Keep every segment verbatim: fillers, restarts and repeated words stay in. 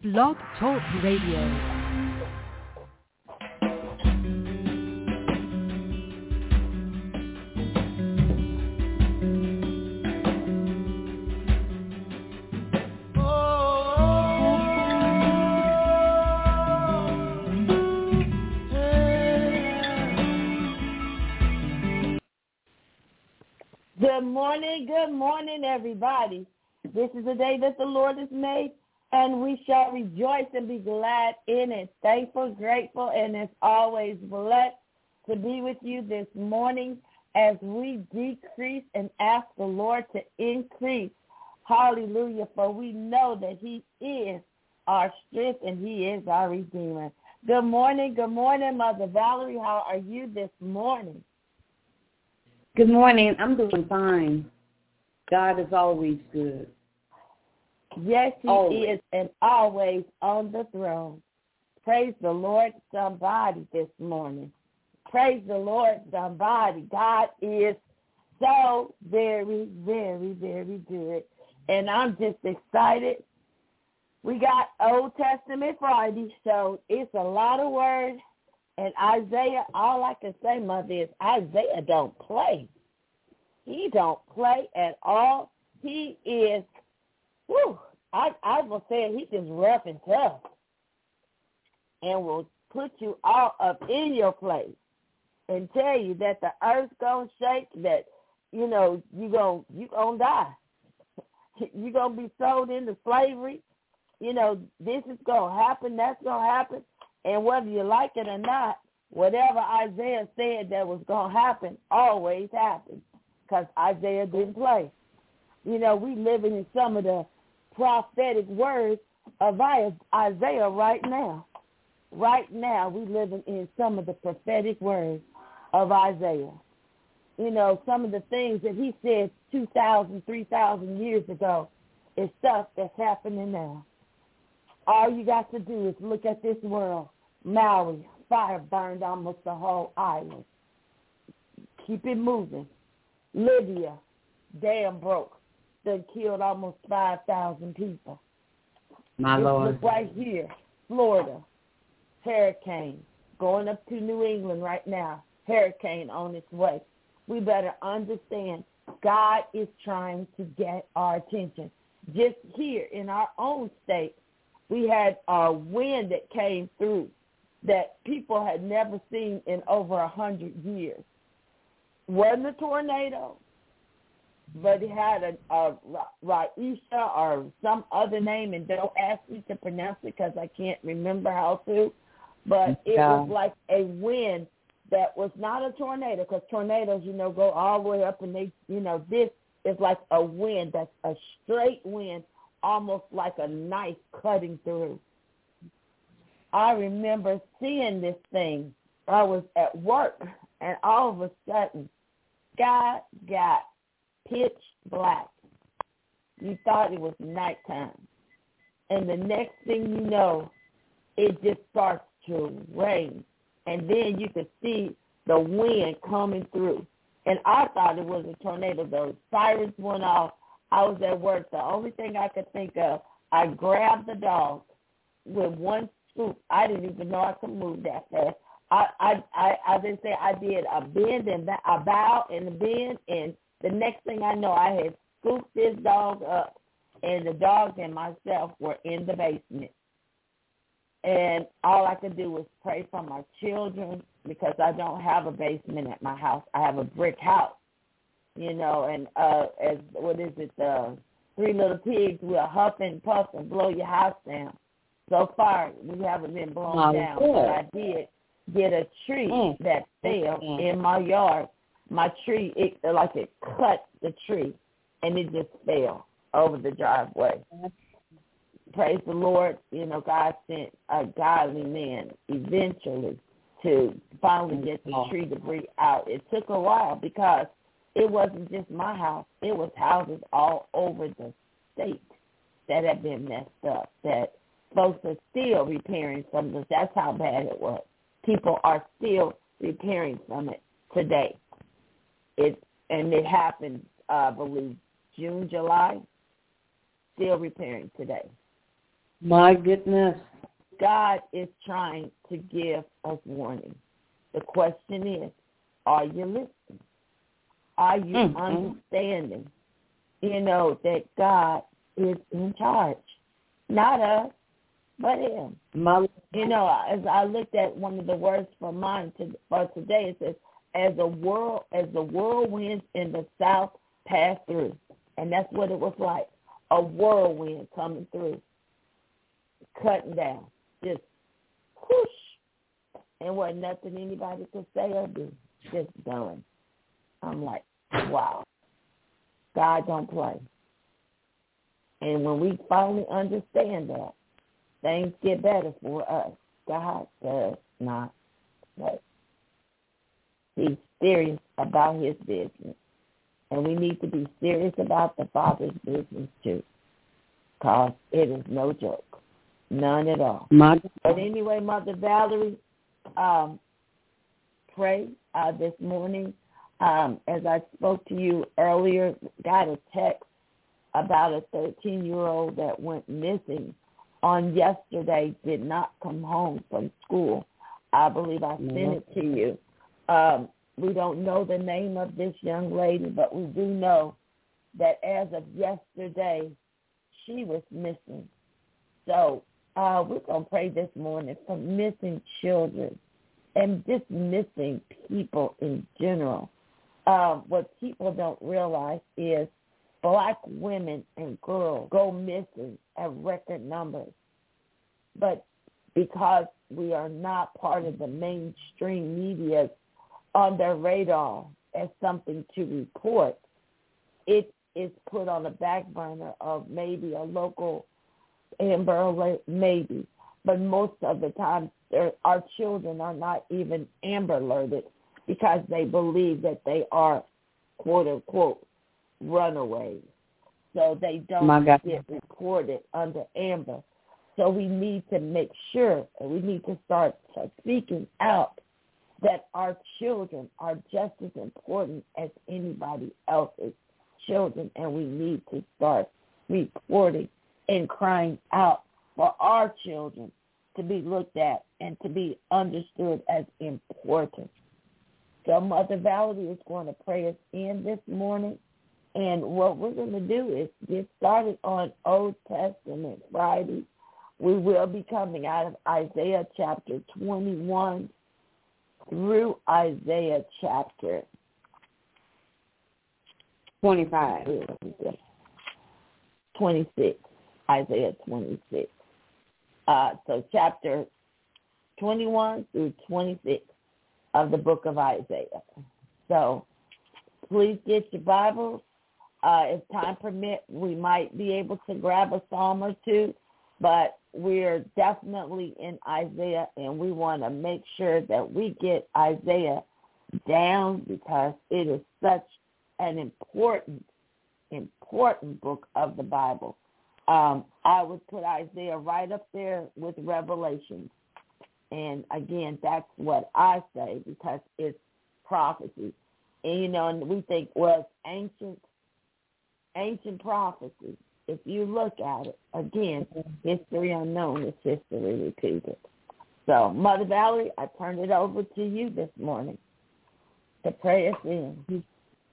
Blog Talk Radio. Good morning, good morning, everybody. This is the day that the Lord has made, and we shall rejoice and be glad in it. Thankful, grateful, and as always blessed to be with you this morning as we decrease and ask the Lord to increase. Hallelujah, for we know that he is our strength and he is our Redeemer. Good morning, good morning, Mother Valerie. How are you this morning? Good morning. I'm doing fine. God is always good. Yes, he always. is, and always on the throne. Praise the Lord, somebody, this morning. Praise the Lord, somebody. God is so very, very, very good. And I'm just excited. We got Old Testament Friday, so it's a lot of words. And Isaiah, all I can say, Mother, is Isaiah don't play. He don't play at all. He is, whew, I, I will say he just rough and tough and will put you all up in your place and tell you that the earth's going to shake, that, you know, you're going you gonna die. You're going to be sold into slavery. You know, this is going to happen, that's going to happen. And whether you like it or not, whatever Isaiah said that was going to happen always happened because Isaiah didn't play. You know, we living in some of the prophetic words of Isaiah right now. Right now, we living in some of the prophetic words of Isaiah. You know, some of the things that he said two thousand, three thousand years ago is stuff that's happening now. All you got to do is look at this world. Maui, fire burned almost the whole island. Keep it moving. Libya, dam broke. They killed almost five thousand people. My Just Lord. Look right here. Florida, hurricane. Going up to New England right now. Hurricane on its way. We better understand God is trying to get our attention. Just here in our own state, we had a wind that came through that people had never seen in over a hundred years. Wasn't a tornado, but it had a, a Raisha or some other name, and don't ask me to pronounce it because I can't remember how to, but it yeah. was like a wind that was not a tornado, because tornadoes, you know, go all the way up, and they, you know, this is like a wind that's a straight wind, almost like a knife cutting through. I remember seeing this thing. I was at work, and all of a sudden, sky got pitch black. You thought it was nighttime. And the next thing you know, it just starts to rain. And then you could see the wind coming through. And I thought it was a tornado. Those sirens went off. I was at work. The only thing I could think of, I grabbed the dog with one scoop. I didn't even know I could move that fast. I, I, I, I didn't say I did a bend and a bow and a bend, and the next thing I know, I had scooped this dog up, and the dog and myself were in the basement. And all I could do was pray for my children because I don't have a basement at my house. I have a brick house, you know, and uh, as what is it, uh, Three Little Pigs will huff and puff and blow your house down. So far, we haven't been blown oh, down, good. But I did get a tree mm. that fell mm. in my yard. My tree, it like it cut the tree, and it just fell over the driveway. Praise the Lord, you know, God sent a godly man eventually to finally get the tree debris out. It took a while because it wasn't just my house. It was houses all over the state that had been messed up, that folks are still repairing from this. That's how bad it was. People are still repairing from it today. It and it happened, uh, I believe, June, July, still repairing today. My goodness. God is trying to give us warning. The question is, are you listening? Are you mm-hmm. understanding, you know, that God is in charge? Not us, but him. My- you know, as I looked at one of the words for mine to, for today, it says, as a whirl, as the whirlwinds in the south pass through. And that's what it was like, a whirlwind coming through, cutting down, just whoosh. And wasn't nothing anybody could say or do, just done. I'm like, wow, God don't play. And when we finally understand that, things get better for us. God does not play. He's serious about his business. And we need to be serious about the Father's business too, because it is no joke. None at all. Mother. But anyway, Mother Valerie, um, pray uh, this morning. Um, as I spoke to you earlier, got a text about a thirteen-year-old that went missing on yesterday, did not come home from school. I believe I sent mm-hmm. it to you. Um, we don't know the name of this young lady, but we do know that as of yesterday, she was missing. So uh, we're going to pray this morning for missing children and just missing people in general. Uh, what people don't realize is black women and girls go missing at record numbers. But because we are not part of the mainstream media on their radar as something to report, it is put on the back burner of maybe a local Amber Alert, maybe. But most of the time, our children are not even Amber Alerted because they believe that they are, quote unquote, runaways. So they don't get reported under Amber. So we need to make sure, and we need to start speaking out, that our children are just as important as anybody else's children, and we need to start reporting and crying out for our children to be looked at and to be understood as important. So Mother Valerie is going to pray us in this morning, and what we're going to do is get started on Old Testament Friday. We will be coming out of Isaiah chapter twenty-one through Isaiah chapter twenty-five. twenty-six. Isaiah twenty-six. Uh, so chapter twenty-one through twenty-six of the book of Isaiah. So please get your Bibles. Uh, if time permits, we might be able to grab a psalm or two, but we're definitely in Isaiah, and we want to make sure that we get Isaiah down because it is such an important, important book of the Bible. Um, I would put Isaiah right up there with Revelation. And, again, that's what I say because it's prophecy. And, you know, and we think, well, it's ancient, ancient prophecy. If you look at it, again, history unknown is history repeated. So, Mother Valerie, I turn it over to you this morning to pray us in.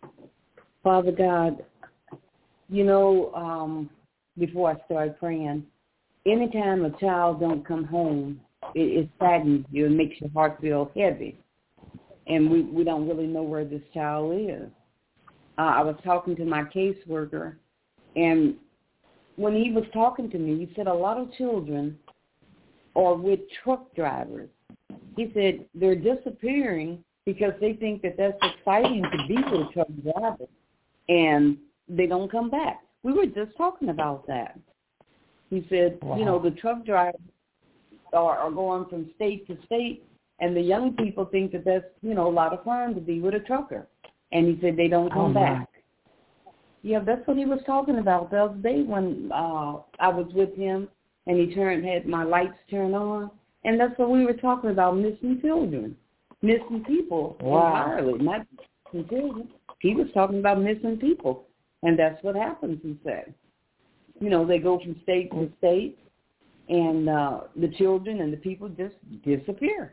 Father God, you know, um, before I start praying, anytime a child don't come home, it, it saddens you. It makes your heart feel heavy. And we, we don't really know where this child is. Uh, I was talking to my caseworker, and when he was talking to me, he said a lot of children are with truck drivers. He said they're disappearing because they think that that's exciting to be with a truck driver, and they don't come back. We were just talking about that. He said, wow. you know, the truck drivers are, are going from state to state, and the young people think that that's, you know, a lot of fun to be with a trucker. And he said they don't come oh, back. Yeah, that's what he was talking about the other day when uh, I was with him and he turned had my lights turned on. And that's what we were talking about, missing children, missing people wow. entirely, not missing children. He was talking about missing people. And that's what happens, he said. You know, they go from state to state, and uh, the children and the people just disappear.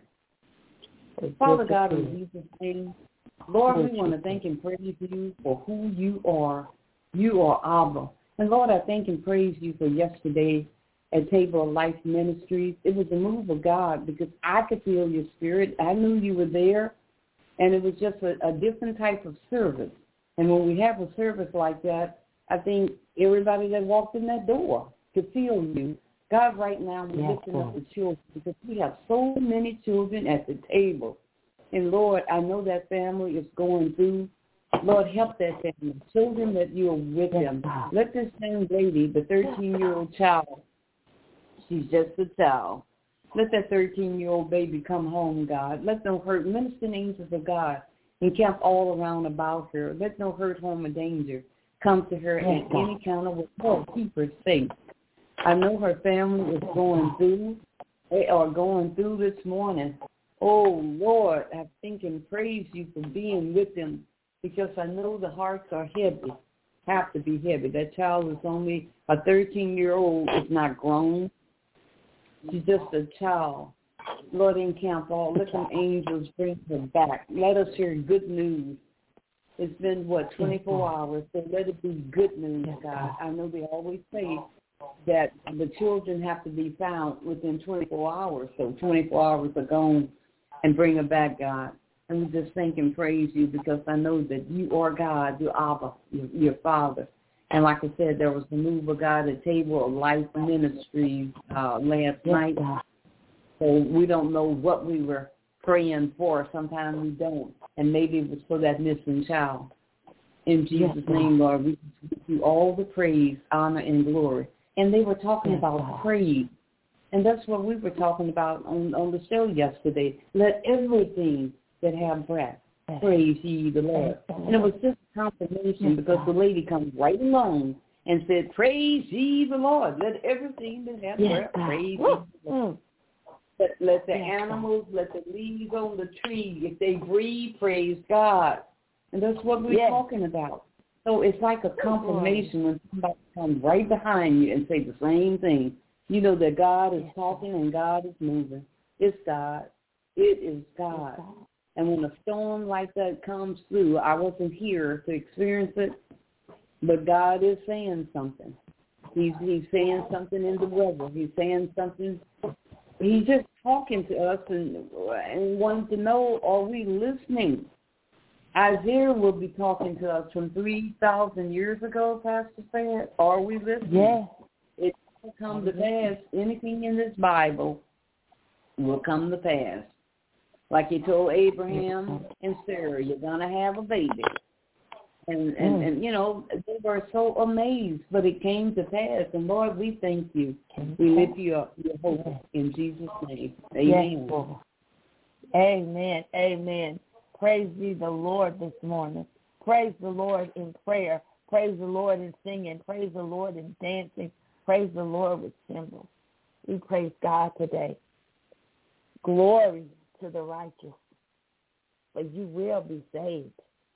Father God, in Jesus' name, Lord, we want to thank and praise you for who you are. You are Abba. And Lord, I thank and praise you for yesterday at Table of Life Ministries. It was a move of God because I could feel your spirit. I knew you were there, and it was just a, a different type of service. And when we have a service like that, I think everybody that walked in that door could feel you. God, right now, we're yes, lifting up the children because we have so many children at the table. And, Lord, I know that family is going through. Lord, help that family. Children that you are with yes, them. God. Let this young lady, the thirteen-year-old child, she's just a child. Let that thirteen-year-old baby come home, God. Let no hurt. Ministering angels of God encamp all around about her. Let no hurt, harm, or danger come to her in any kind of way. Lord, keep her safe. I know her family is going through. They are going through this morning. Oh, Lord, I think and praise you for being with them because I know the hearts are heavy, have to be heavy. That child is only a thirteen-year-old, is not grown. She's just a child. Lord, encamp all. Let them angels bring her back. Let us hear good news. It's been, what, twenty-four hours, so let it be good news, God. I know they always say that the children have to be found within twenty-four hours, so twenty-four hours are gone, and bring her back, God. And we just thank and praise you because I know that you are God, you're Abba, you're, you're Father. And like I said, there was the move of God at Table of Life Ministries uh, last yes, night. God. So we don't know what we were praying for. Sometimes we don't. And maybe it was for that missing child. In Jesus' yes, name, Lord, we give you all the praise, honor, and glory. And they were talking yes, about God. praise. And that's what we were talking about on, on the show yesterday. Let everything that have breath praise ye the Lord. And it was just confirmation yes, because God. the lady comes right along and said, praise ye the Lord. Let everything that have yes, breath God. praise ye the Lord. Let, let the yes, animals, God. let the leaves on the tree, if they breathe, praise God. And that's what we're yes. talking about. So it's like a confirmation when somebody comes right behind you and say the same thing. You know that God is talking and God is moving. It's God. It is God. And when a storm like that comes through, I wasn't here to experience it, but God is saying something. He's he's saying something in the weather. He's saying something. He's just talking to us and, and wanting to know, are we listening? Isaiah will be talking to us from three thousand years ago, Pastor said. Are we listening? Yes. It will come to pass. Anything in this Bible will come to pass. Like he told Abraham and Sarah, you're going to have a baby. And, and, and, you know, they were so amazed, but it came to pass. And, Lord, we thank you. We lift you up, your hope, in Jesus' name. Amen. Yes, amen. Amen. Praise ye the Lord this morning. Praise the Lord in prayer. Praise the Lord in singing. Praise the Lord in dancing. Praise the Lord with cymbals. We praise God today. Glory to the righteous, but you will be saved.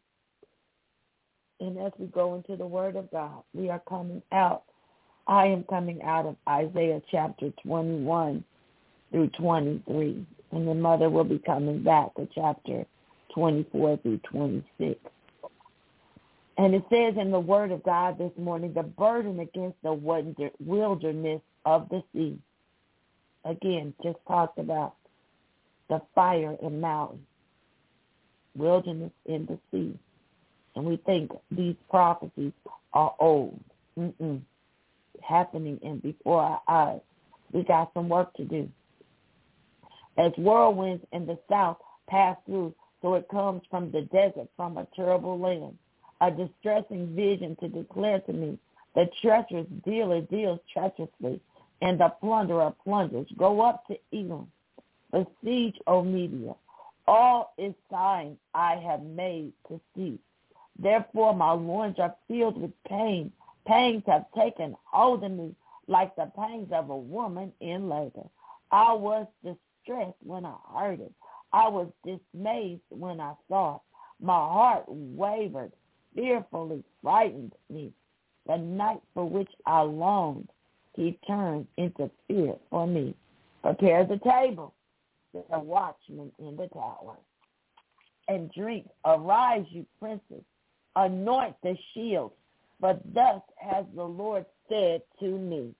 And as we go into the Word of God, we are coming out. I am coming out of Isaiah chapter twenty-one through twenty-three. And the mother will be coming back to chapter twenty-four through twenty-six. And it says in the Word of God this morning, the burden against the wilderness of the sea. Again, just talked about the fire and mountain, wilderness in the sea. And we think these prophecies are old, Mm-mm. happening and before our eyes. We got some work to do. As whirlwinds in the south pass through, so it comes from the desert, from a terrible land. A distressing vision to declare to me, the treacherous dealer deals treacherously, and the plunderer plunders. Go up to Elam. Besiege, O Media. All its signs I have made to see. Therefore my loins are filled with pain. Pains have taken hold of me like the pains of a woman in labor. I was distressed when I heard it. I was dismayed when I saw it. My heart wavered, fearfully frightened me. The night for which I longed he turned into fear for me. Prepare the table, the watchman in the tower, and drink. Arise, you princes, anoint the shield, for thus has the Lord said to me,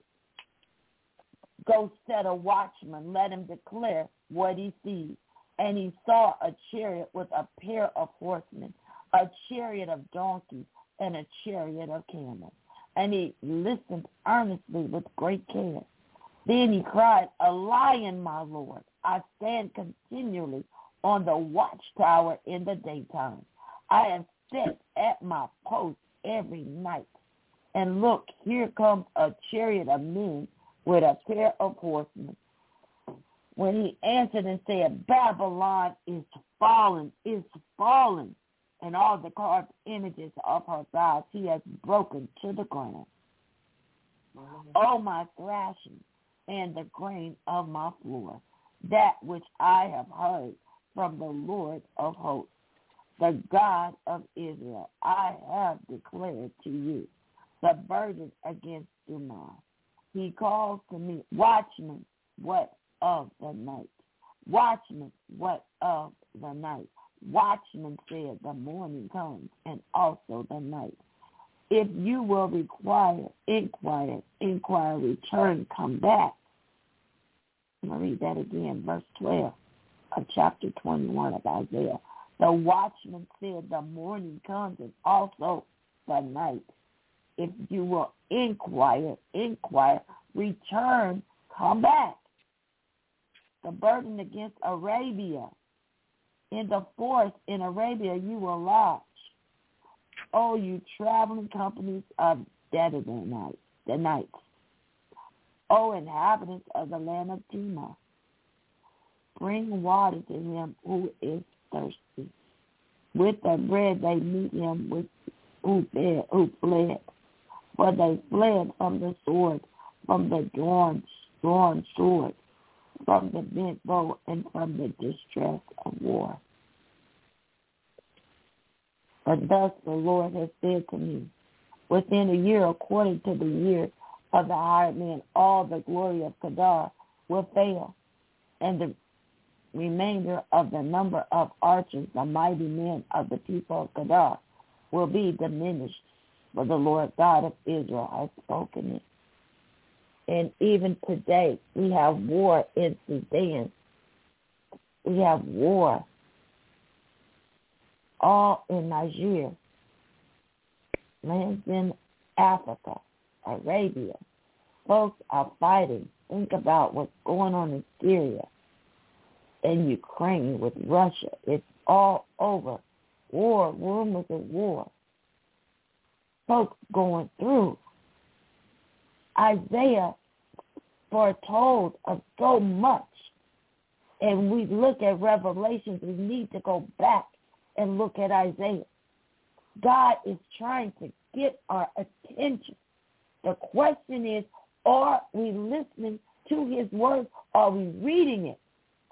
go set a watchman, let him declare what he sees. And he saw a chariot with a pair of horsemen, a chariot of donkeys, and a chariot of camels. And he listened earnestly with great care. Then he cried, a lion, my Lord. I stand continually on the watchtower in the daytime. I am set at my post every night. And look, here comes a chariot of men with a pair of horsemen. When he answered and said, Babylon is fallen, is fallen, and all the carved images of her gods he has broken to the ground. Oh, my thrashing and the grain of my floor, that which I have heard from the Lord of hosts, the God of Israel, I have declared to you the burden against Dumah. He calls to me, watchman, what of the night? Watchman, what of the night? Watchman said, the morning comes, and also the night. If you will require, inquire, inquire, return, come back. I'm going to read that again, verse twelve of chapter twenty-one of Isaiah. The watchman said, the morning comes, and also the night. If you will inquire, inquire, return, come back. The burden against Arabia. In the forest in Arabia you will lodge. Oh, you traveling companies of dead of the night, the nights. O inhabitants of the land of Tema, bring water to him who is thirsty. With the bread they meet him with who fled, who fled. For they fled from the sword, from the drawn, drawn sword, from the bent bow, and from the distress of war. But thus the Lord has said to me, within a year, according to the year of the hired man, all the glory of Kedar will fail, and the remainder of the number of archers, the mighty men of the people of Kedar, will be diminished, for the Lord God of Israel has spoken it. And even today, we have war in Sudan. We have war all in Nigeria, lands in Africa, Arabia. Folks are fighting. Think about what's going on in Syria and Ukraine with Russia. It's all over. War, rumors of war. Folks going through. Isaiah foretold of so much. And we look at Revelations, we need to go back and look at Isaiah. God is trying to get our attention. The question is, are we listening to his word? Are we reading it?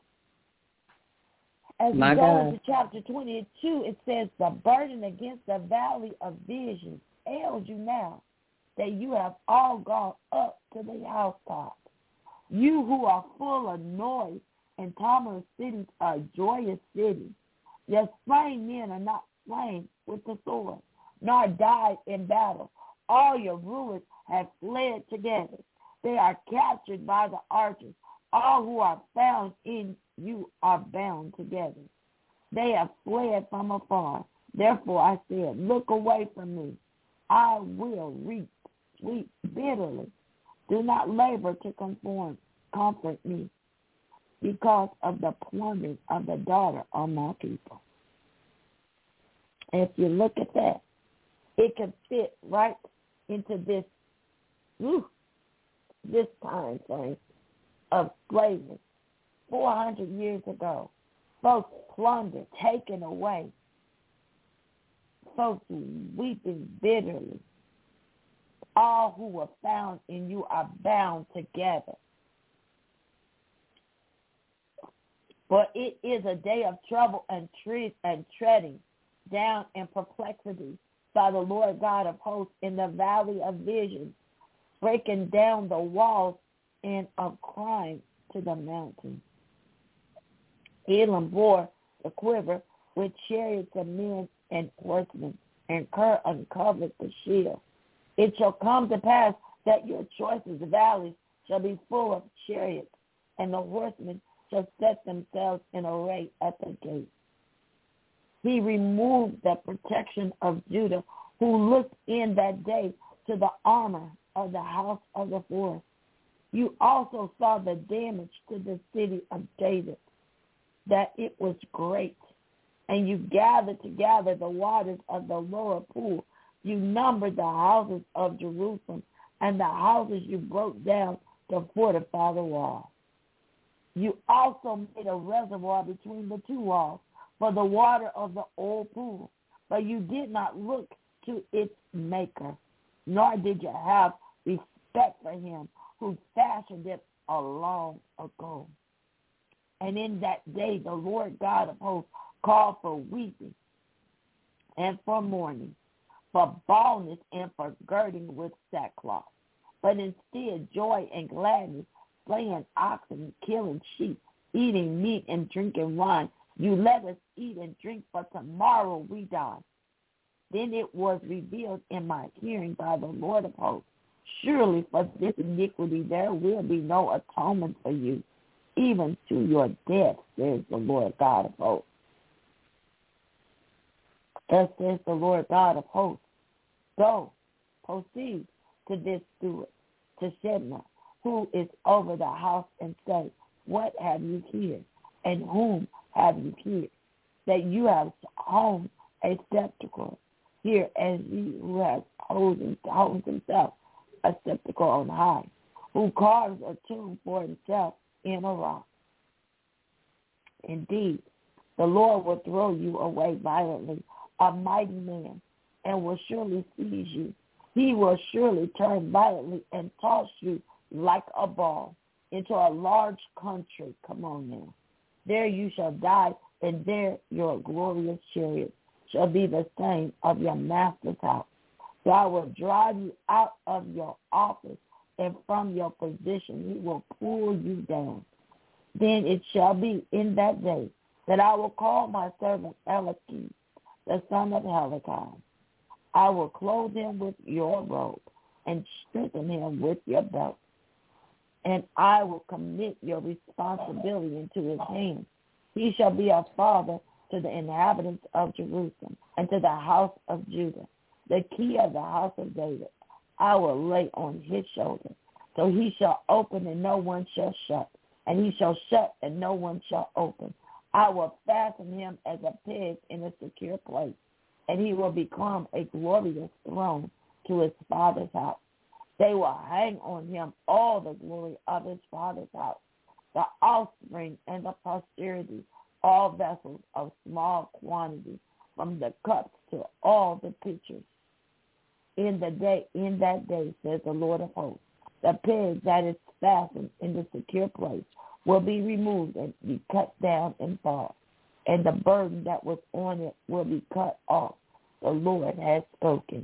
As we My go God. into chapter twenty-two, it says, the burden against the valley of vision ails you now, that you have all gone up to the housetop. You who are full of noise and Tamar cities are joyous cities. Your slain men are not slain with the sword, nor died in battle. All your rulers have fled together. They are captured by the archers. All who are found in you are bound together. They have fled from afar. Therefore I said, look away from me. I will reap, weep bitterly. Do not labor to conform, comfort me, because of the plundering of the daughter of my people. And if you look at that, it can fit right into this, whew, this time frame of slavery. four hundred years ago, folks plundered, taken away. Folks weeping bitterly. All who were found in you are bound together. For it is a day of trouble and trees and treading down and perplexity by the Lord God of hosts in the valley of vision. breaking down the walls and of crying to the mountains. Elam bore the quiver with chariots of men and horsemen, and Ker uncovered the shield. It shall come to pass that your choicest valleys shall be full of chariots, and the horsemen shall set themselves in array at the gate. He removed the protection of Judah, who looked in that day to the armor of the house of the forest. You also saw the damage to the city of David, that it was great. And you gathered together the waters of the lower pool. You numbered the houses of Jerusalem, and the houses you broke down to fortify the wall. You also made a reservoir between the two walls for the water of the old pool, but you did not look to its maker, nor did you have respect for him who fashioned it a long ago. And in that day the Lord God of hosts called for weeping and for mourning, for baldness and for girding with sackcloth. But instead joy and gladness, slaying oxen, killing sheep, eating meat and drinking wine. You let us eat and drink, for tomorrow we die. Then it was revealed in my hearing by the Lord of hosts, surely for this iniquity there will be no atonement for you, even to your death, says the Lord God of hosts. Thus says the Lord God of hosts, go, proceed to this steward, to Shebna, who is over the house, and say, what have you here, and whom have you here, that you have honed a sepulchre here, as he who has holds himself a sepulchre on high, who carves a tomb for himself in a rock. Indeed, the Lord will throw you away violently, a mighty man, and will surely seize you. He will surely turn violently and toss you like a ball into a large country. Come on now. There you shall die, and there your glorious chariot shall be the same of your master's house. So I will drive you out of your office, and from your position he will pull you down. Then it shall be in that day that I will call my servant Eliakim, the son of Hilkiah. I will clothe him with your robe and strengthen him with your belt. And I will commit your responsibility into his hands. He shall be a father to the inhabitants of Jerusalem and to the house of Judah. The key of the house of David I will lay on his shoulder. So he shall open and no one shall shut, and he shall shut and no one shall open. I will fasten him as a peg in a secure place, and he will become a glorious throne to his father's house. They will hang on him all the glory of his father's house, the offspring and the posterity, all vessels of small quantity, from the cups to all the pitchers. In the day, in that day, says the Lord of hosts, the peg that is fastened in the secure place will be removed and be cut down and fall, and the burden that was on it will be cut off. The Lord has spoken.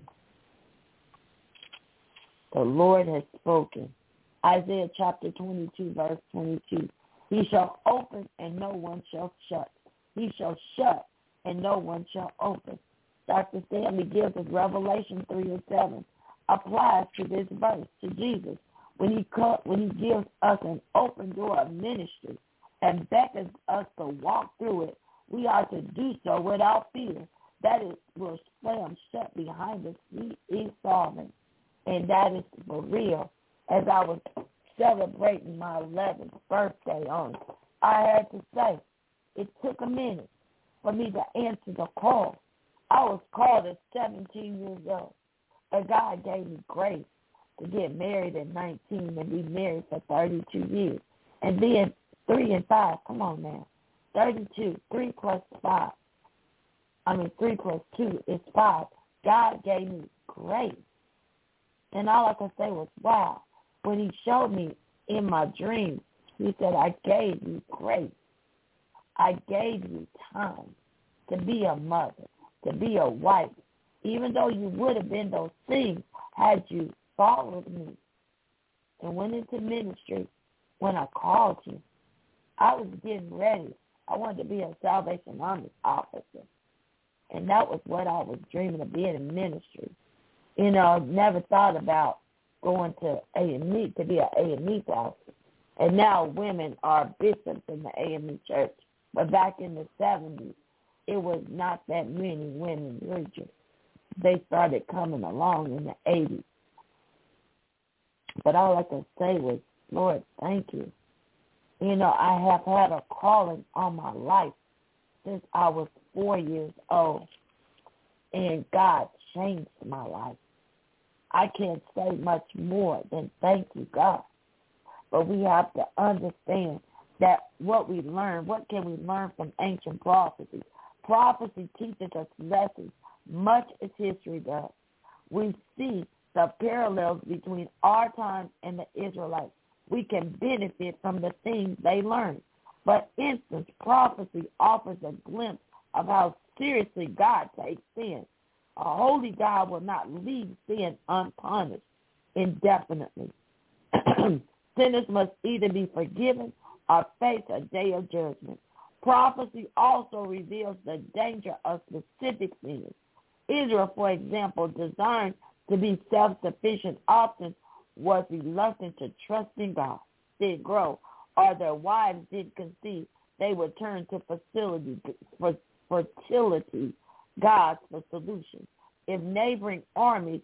The Lord has spoken. Isaiah chapter twenty-two, verse twenty-two. He shall open and no one shall shut. He shall shut and no one shall open. Doctor Stanley gives us Revelation three and seven. Applies to this verse, to Jesus, when he co- when he gives us an open door of ministry and beckons us to walk through it. We are to do so without fear. That is, will slam shut behind us. He is sovereign. And that is for real. As I was celebrating my eleventh birthday on it, I had to say, it took a minute for me to answer the call. I was called at seventeen years old. And God gave me grace to get married at nineteen and be married for thirty-two years. And then three and five, come on now, thirty-two, three plus five. I mean, three plus two is five. God gave me grace. And all I could say was, wow. When he showed me in my dreams, he said, I gave you grace. I gave you time to be a mother, to be a wife. Even though you would have been those things had you followed me, and went into ministry when I called you. I was getting ready. I wanted to be a Salvation Army officer. And that was what I was dreaming of, being in ministry. You know, never thought about going to A M E to be an A M E pastor. And now women are bishops in the A M E church. But back in the seventies, it was not that many women preachers. They started coming along in the eighties. But all I could say was, Lord, thank you. You know, I have had a calling on my life since I was four years old, and God changed my life. I can't say much more than thank you, God. But we have to understand that what we learn, what can we learn from ancient prophecy? Prophecy teaches us lessons much as history does. We see the parallels between our time and the Israelites. We can benefit from the things they learned. For instance, prophecy offers a glimpse of how seriously God takes sin. A holy God will not leave sin unpunished indefinitely. Sinners must either be forgiven or face a day of judgment. Prophecy also reveals the danger of specific sins. Israel, for example, designed to be self-sufficient, often was reluctant to trust in God, did grow, or their wives did conceive. They would turn to facility, for fertility gods for solutions. If neighboring armies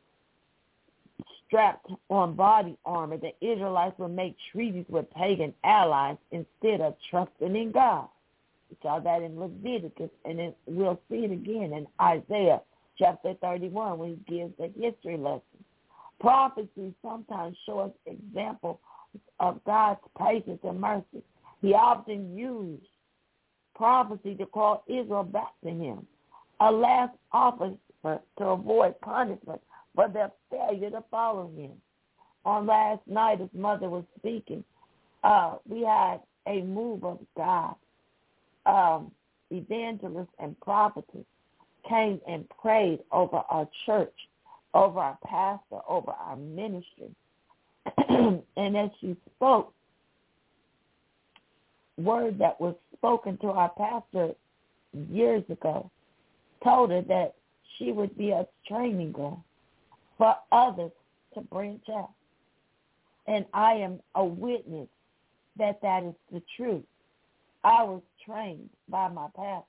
strapped on body armor, the Israelites would make treaties with pagan allies instead of trusting in God. We saw that in Leviticus, and then we'll see it again in Isaiah chapter thirty-one when he gives a history lesson. Prophecy sometimes shows examples of God's patience and mercy. He often used prophecy to call Israel back to him, a last offer to avoid punishment for their failure to follow him. On last night, his mother was speaking. Uh, we had a move of God. Um, evangelists and prophets came and prayed over our church, over our pastor, over our ministry. And as she spoke, word that was spoken to our pastor years ago told her that she would be a training ground for others to branch out. And I am a witness that that is the truth. I was trained by my pastor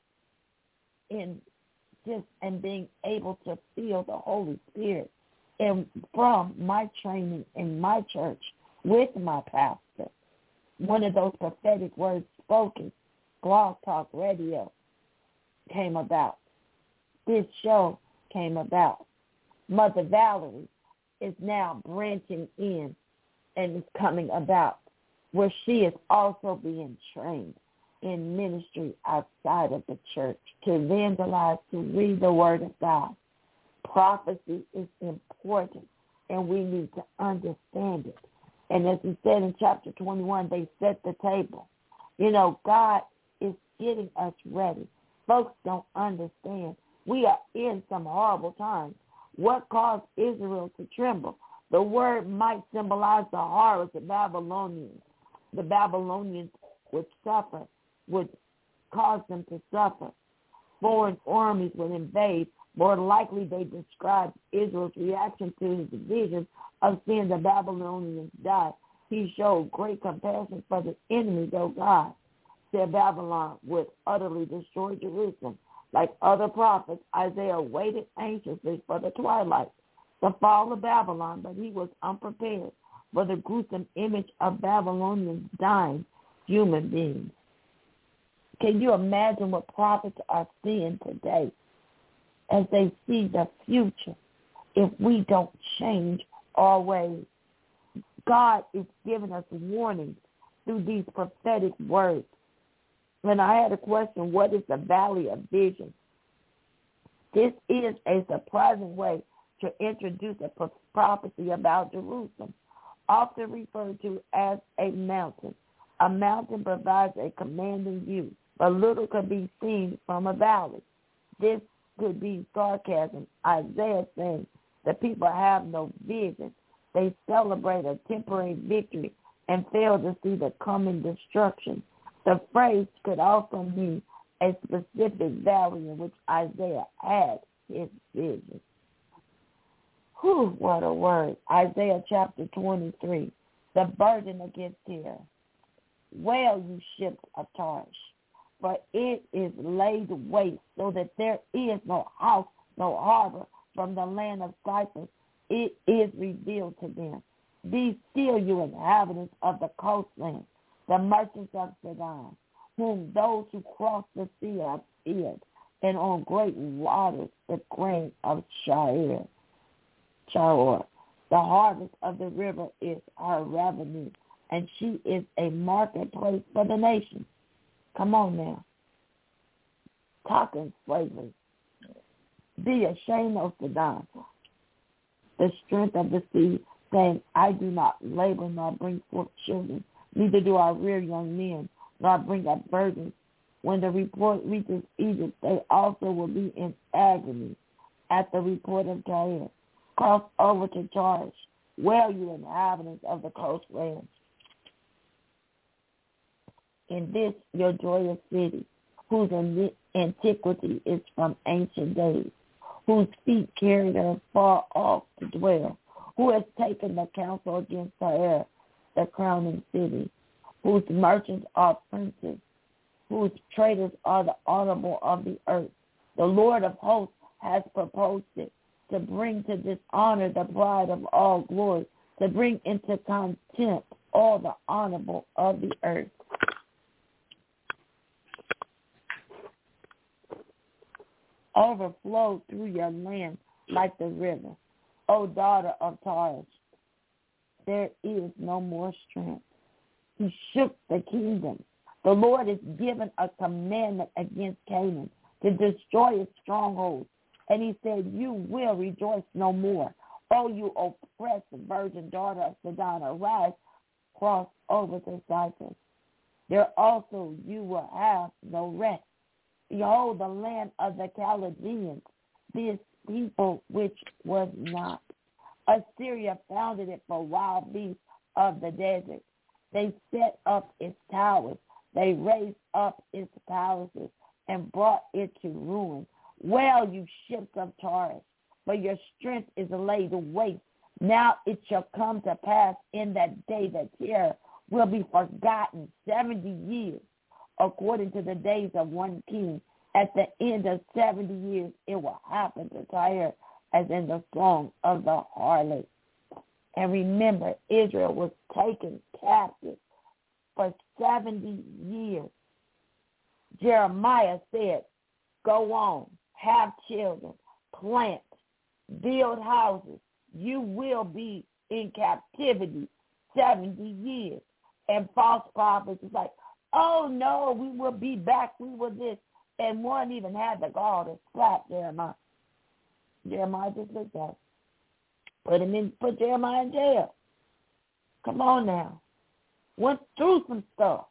in just and being able to feel the Holy Spirit. And from my training in my church with my pastor, one of those prophetic words spoken, Blog Talk Radio came about. This show came about. Mother Valerie is now branching in and is coming about, where she is also being trained in ministry outside of the church to evangelize, to read the Word of God. Prophecy is important, and we need to understand it. And as he said in chapter twenty-one, they set the table. You know, God is getting us ready. Folks don't understand. We are in some horrible times. What caused Israel to tremble? The word might symbolize the horrors of Babylonians. The Babylonians would suffer, would cause them to suffer. Foreign armies would invade. More likely, they described Israel's reaction to his vision of seeing the Babylonians die. He showed great compassion for the enemy, though God said Babylon would utterly destroy Jerusalem. Like other prophets, Isaiah waited anxiously for the twilight, the fall of Babylon, but he was unprepared for the gruesome image of Babylonians dying human beings. Can you imagine what prophets are seeing today as they see the future if we don't change our ways? God is giving us warnings through these prophetic words. And I had a question, what is the Valley of Vision? This is a surprising way to introduce a prophecy about Jerusalem, often referred to as a mountain. A mountain provides a commanding view, but little can be seen from a valley. This could be sarcasm. Isaiah saying the people have no vision They celebrate a temporary victory and fail to see the coming destruction. The phrase could also mean a specific valley in which Isaiah had his vision. Whew, what a word. Isaiah chapter twenty-three, the burden against terror. Wail, you ships of Tarshish, for it is laid waste, so that there is no house, no harbor. From the land of Cyprus, it is revealed to them. Be still, you inhabitants of the coastland, the merchants of Sidon, whom those who cross the sea have feared, and on great waters the grain of Shire. Chahor. The harvest of the river is her revenue, and she is a marketplace for the nations. Come on now. Talking slavery. Be ashamed of Sidon, the strength of the sea, saying, I do not labor nor bring forth children, neither do I rear young men, nor bring up burdens. When the report reaches Egypt, they also will be in agony at the report of Tyre. Cross over to Tarshish. Wail, you inhabitants of the coastlands. In this your joyous city, whose antiquity is from ancient days, whose feet carried her far off to dwell, who has taken the counsel against Tyre, the crowning city, whose merchants are princes, whose traders are the honorable of the earth. The Lord of hosts has proposed it, to bring to dishonor the pride of all glory, to bring into contempt all the honorable of the earth. Overflow through your land like the river. O daughter of Tarshish, there is no more strength. He shook the kingdom. The Lord has given a commandment against Canaan to destroy its strongholds. And he said, you will rejoice no more. O you oppressed virgin daughter of Sidon, arise, cross over to Cyprus. There also you will have no rest. Behold, the land of the Chaldeans, this people which was not. Assyria founded it for wild beasts of the desert. They set up its towers. They raised up its palaces and brought it to ruin. Well, you ships of Taurus, for your strength is laid waste. Now it shall come to pass in that day that terror will be forgotten seventy years, according to the days of one king. At the end of seventy years, it will happen to Tyre as in the song of the harlot. And remember, Israel was taken captive for seventy years. Jeremiah said, go on, have children, plant, build houses. You will be in captivity seventy years. And false prophets is like, oh, no, we will be back. We will this. And one even had the gall to slap Jeremiah. Jeremiah just looked at him. Put him in, put Jeremiah in jail. Come on now. Went through some stuff.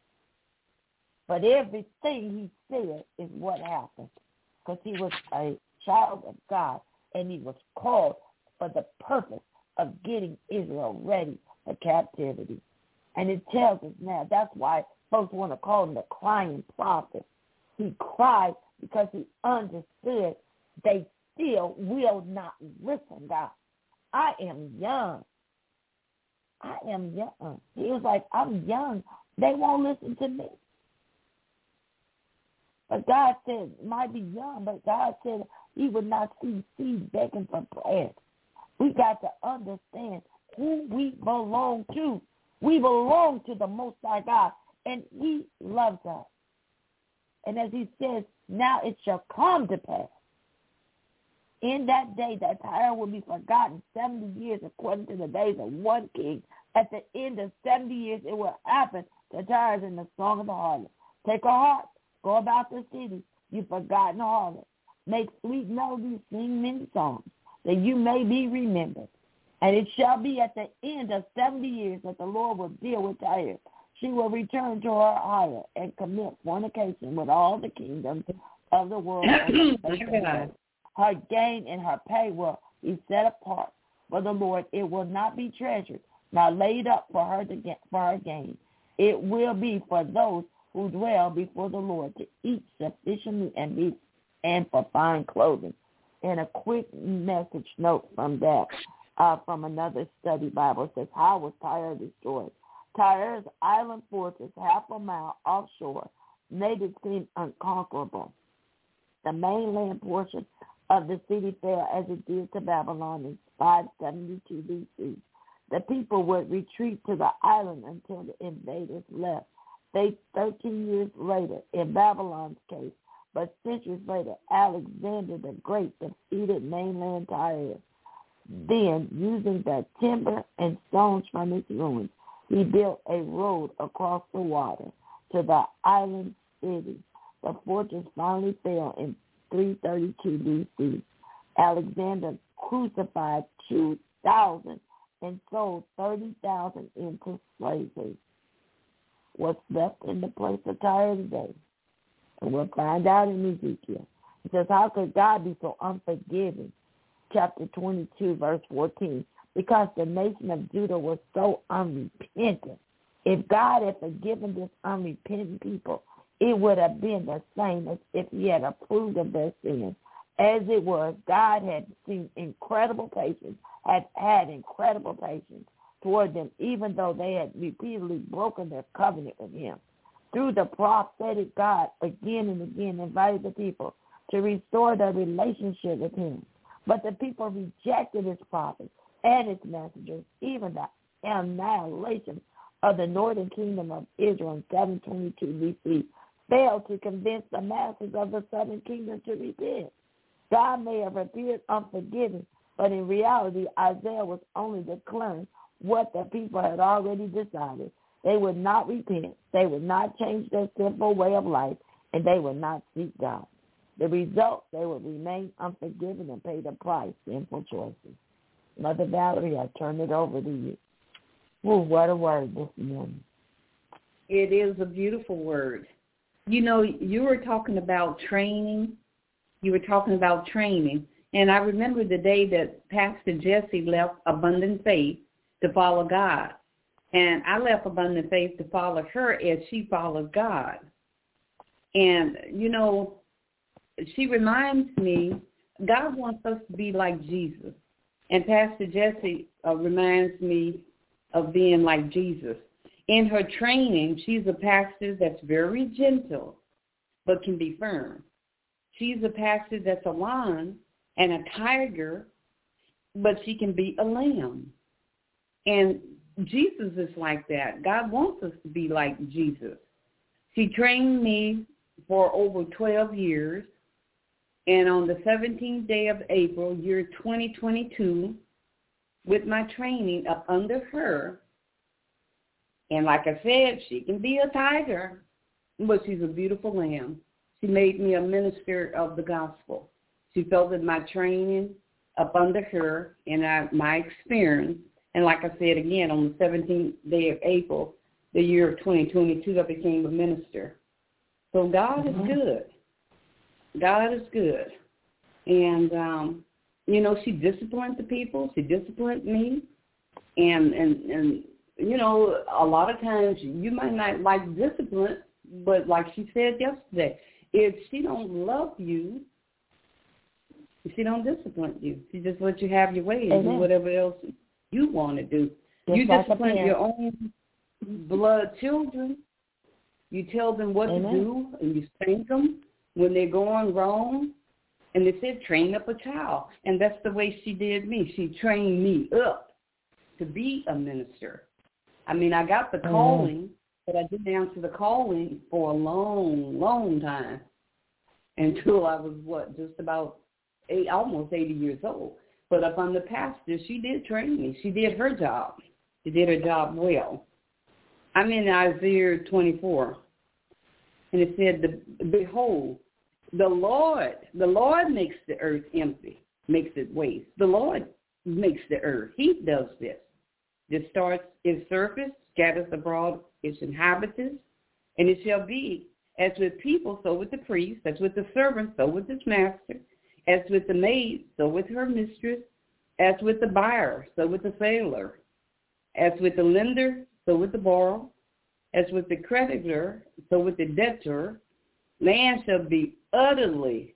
But everything he said is what happened. Because he was a child of God, and he was called for the purpose of getting Israel ready for captivity. And it tells us now, that's why folks want to call him the crying prophet. He cried because he understood they still will not listen, God. I am young. I am young. He was like, I'm young. They won't listen to me. But God said, might be young, but God said he would not see seed begging for bread. We got to understand who we belong to. We belong to the Most High God, and he loves us. And as he says, now it shall come to pass. In that day that Tyre will be forgotten seventy years according to the days of one king. At the end of seventy years it will happen to Tyre in the song of the harlot. Take a harp, go about the city, you forgotten harlot. Make sweet melodies, sing many songs, that you may be remembered. And it shall be at the end of seventy years that the Lord will deal with Tyre. She will return to her hire and commit fornication with all the kingdoms of the world. Her gain and her pay will be set apart. for the Lord, it will not be treasured, nor laid up for her to get, for her gain. It will be for those who dwell before the Lord to eat sufficiently and be and for fine clothing. And a quick message note from that, uh, from another study Bible says, how was Tyre destroyed? Tyre's island fortress, half a mile offshore, made it seem unconquerable. The mainland portion of the city fell as it did to Babylon in five seventy-two B C. The people would retreat to the island until the invaders left. They, thirteen years later, in Babylon's case, but centuries later, Alexander the Great defeated mainland Tyre. Then, using the timber and stones from its ruins, he built a road across the water to the island city. The fortress finally fell in three thirty-two B C. Alexander crucified two thousand and sold thirty thousand into slavery. What's left in the place of Tyre today? And we'll find out in Ezekiel. It says, how could God be so unforgiving? Chapter twenty-two, verse fourteen. Because the nation of Judah was so unrepentant. If God had forgiven this unrepentant people, it would have been the same as if he had approved of their sins. As it was, God had seen incredible patience, had had incredible patience toward them, even though they had repeatedly broken their covenant with him. Through the prophetic, God again and again invited the people to restore their relationship with him. But the people rejected his prophets and his messengers. Even the annihilation of the northern kingdom of Israel in seven twenty-two B C failed to convince the masses of the southern kingdom to repent. God may have appeared unforgiving, but in reality, Isaiah was only declaring what the people had already decided. They would not repent, they would not change their simple way of life, and they would not seek God. The result, they would remain unforgiving and pay the price, sinful choices. Mother Valerie, I turn it over to you. Oh, what a word this morning. It is a beautiful word. You know, you were talking about training. You were talking about training. And I remember the day that Pastor Jesse left Abundant Faith to follow God. And I left Abundant Faith to follow her as she followed God. And, you know, she reminds me, God wants us to be like Jesus. And Pastor Jesse uh, reminds me of being like Jesus. In her training, she's a pastor that's very gentle, but can be firm. She's a pastor that's a lion and a tiger, but she can be a lamb. And Jesus is like that. God wants us to be like Jesus. She trained me for over twelve years. And on the seventeenth day of April, year twenty twenty-two, with my training up under her, and like I said, she can be a tiger, but she's a beautiful lamb. She made me a minister of the gospel. She felt that my training up under her and I, my experience, and like I said again, on the seventeenth day of April, the year of twenty twenty-two, I became a minister. So God mm-hmm. is good. God is good. And, um, you know, she disciplined the people. She disciplined me. And, and, and, you know, a lot of times you might not like discipline, but like she said yesterday, if she don't love you, she don't discipline you. She just lets you have your way and Amen. do whatever else you want to do. Just you like discipline your own blood children. You tell them what Amen. to do, and you spank them when they're going wrong. And they said, train up a child. And that's the way she did me. She trained me up to be a minister. I mean, I got the calling, but I didn't answer the calling for a long, long time until I was, what, just about eight, almost eighty years old. But up on the pastor, she did train me. She did her job. She did her job well. I'm in Isaiah twenty-four, and it said, behold, the Lord, the Lord makes the earth empty, makes it waste. The Lord makes the earth. He does this. This starts its surface, scatters abroad its inhabitants, and it shall be as with people, so with the priest, as with the servant, so with his master, as with the maid, so with her mistress, As with the buyer, so with the seller. As with the lender, so with the borrower. As with the creditor, so with the debtor. Land shall be utterly,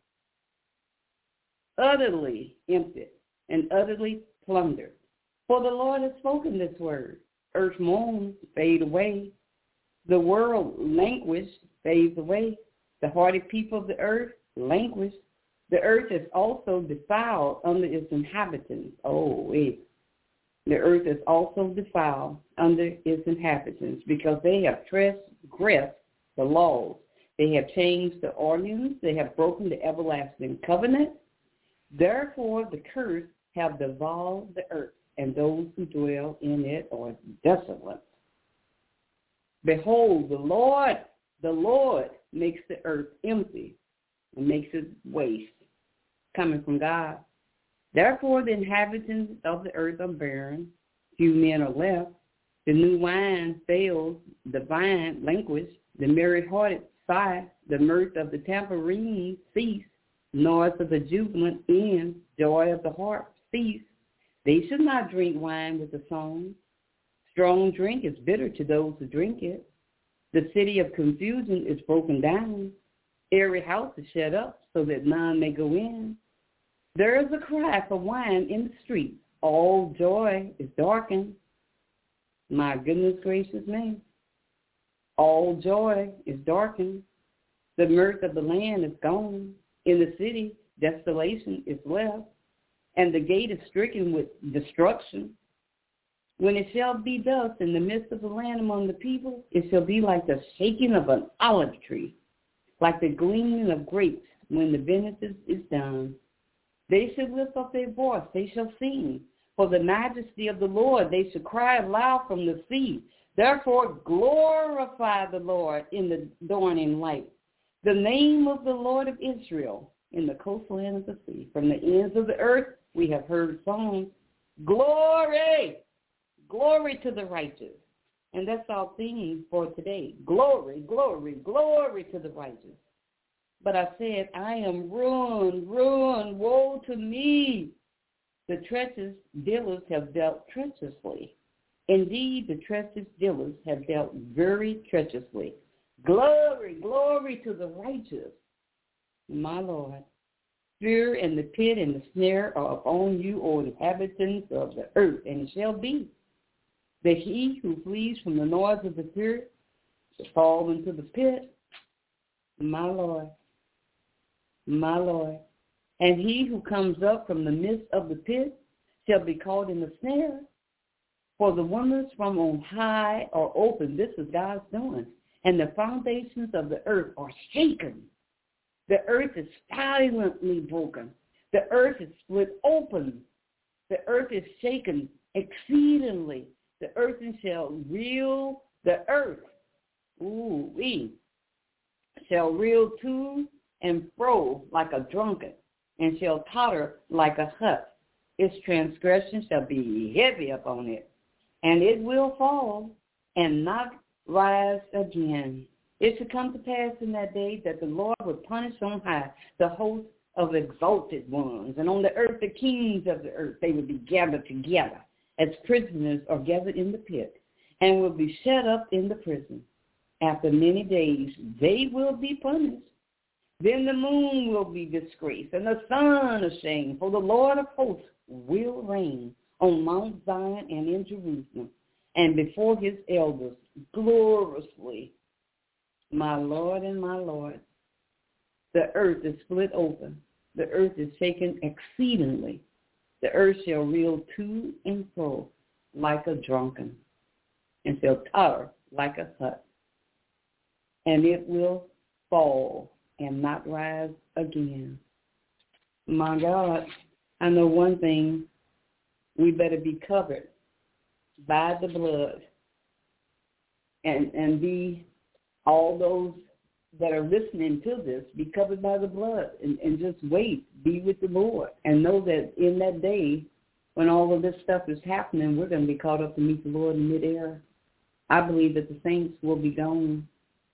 utterly emptied and utterly plundered. For the Lord has spoken this word. Earth moans, fade away. The world languish, fades away. The hardy people of the earth languish. The earth is also defiled under its inhabitants. Oh, wait. The earth is also defiled under its inhabitants because they have transgressed the laws. They have changed the ordinance. They have broken the everlasting covenant. Therefore, the curse have devoured the earth, and those who dwell in it are desolate. Behold, the Lord, the Lord makes the earth empty and makes it waste, coming from God. Therefore, the inhabitants of the earth are barren. Few men are left. The new wine fails. The vine languish. The merry-hearted sigh. The mirth of the tambourine cease. Noise of the jubilant end. Joy of the harp cease. They should not drink wine with a song. Strong drink is bitter to those who drink it. The city of confusion is broken down. Every house is shut up so that none may go in. There is a cry for wine in the street. All joy is darkened. My goodness gracious me. All joy is darkened. The mirth of the land is gone. In the city, desolation is left, and the gate is stricken with destruction. When it shall be thus in the midst of the land among the people, it shall be like the shaking of an olive tree, like the gleaming of grapes when the vintage is done. They shall lift up their voice, they shall sing. For the majesty of the Lord, they shall cry aloud from the sea. Therefore glorify the Lord in the dawning light, the name of the Lord of Israel in the coastland of the sea. From the ends of the earth we have heard songs. Glory, glory to the righteous. And that's our theme for today. Glory, glory, glory to the righteous. But I said, I am ruined, ruined, woe to me. The treacherous dealers have dealt treacherously. Indeed, the treacherous dealers have dealt very treacherously. Glory, glory to the righteous. My Lord, fear and the pit and the snare are upon you, O inhabitants of the earth, and it shall be that he who flees from the noise of the spirit shall fall into the pit. My Lord, my Lord. And he who comes up from the midst of the pit shall be caught in the snare. For the windows from on high are open. This is God's doing. And the foundations of the earth are shaken. The earth is violently broken. The earth is split open. The earth is shaken exceedingly. The earth shall reel, the earth, ooh, we shall reel to and fro like a drunkard, and shall totter like a hut. Its transgression shall be heavy upon it, and it will fall and not rise again. It shall come to pass in that day that the Lord will punish on high the host of exalted ones, and on the earth the kings of the earth, they will be gathered together as prisoners are gathered in the pit, and will be shut up in the prison. After many days they will be punished. Then the moon will be disgraced, and the sun ashamed, for the Lord of hosts will reign on Mount Zion and in Jerusalem, and before his elders gloriously. My Lord and my Lord, the earth is split open. The earth is shaken exceedingly. The earth shall reel to and fro like a drunken, and shall totter like a hut. And it will fall and not rise again. My God, I know one thing. We better be covered by the blood, and and be, all those that are listening to this, be covered by the blood, and, and just wait, be with the Lord, and know that in that day when all of this stuff is happening, we're going to be caught up to meet the Lord in midair. I believe that the saints will be gone.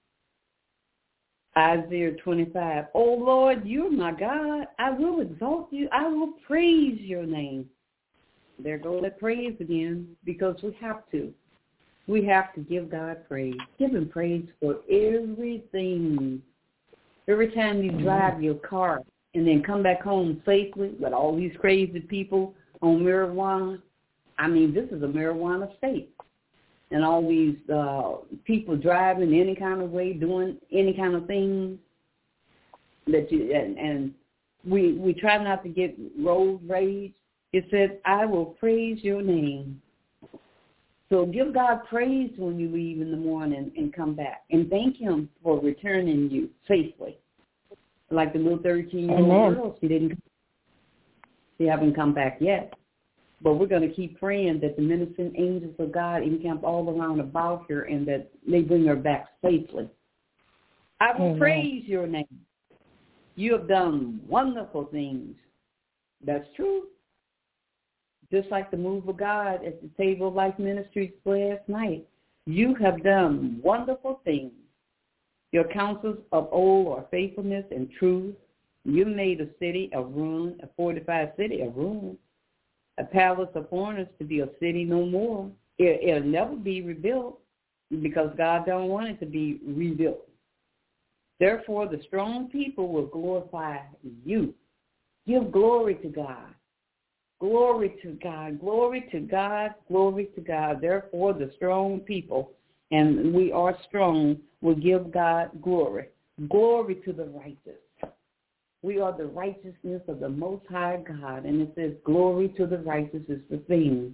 Isaiah twenty-five, oh Lord, you're my God. I will exalt you. I will praise your name. there goes that praise again, because we have to. We have to give God praise. Give him praise for everything. Every time you drive your car and then come back home safely with all these crazy people on marijuana, I mean, this is a marijuana state. And all these uh, people driving any kind of way, doing any kind of thing that you, and, and we we try not to get road rage. It says, I will praise your name. So give God praise when you leave in the morning and come back. And thank him for returning you safely. Like the little thirteen-year-old girl, she didn't, she haven't come back yet. But we're going to keep praying that the ministering angels of God encamp all around about her and that they bring her back safely. I will Amen. Praise your name. You have done wonderful things. That's true. Just like the move of God at the Table of Life Ministries last night. You have done wonderful things. Your counsels of old are faithfulness and truth. You made a city a ruin, a fortified city a ruin, a palace of foreigners to be a city no more. It, it'll never be rebuilt because God don't want it to be rebuilt. Therefore, the strong people will glorify you. Give glory to God. Glory to God, glory to God, glory to God. Therefore, the strong people, and we are strong, will give God glory. Glory to the righteous. We are the righteousness of the Most High God, and it says glory to the righteous is the thing.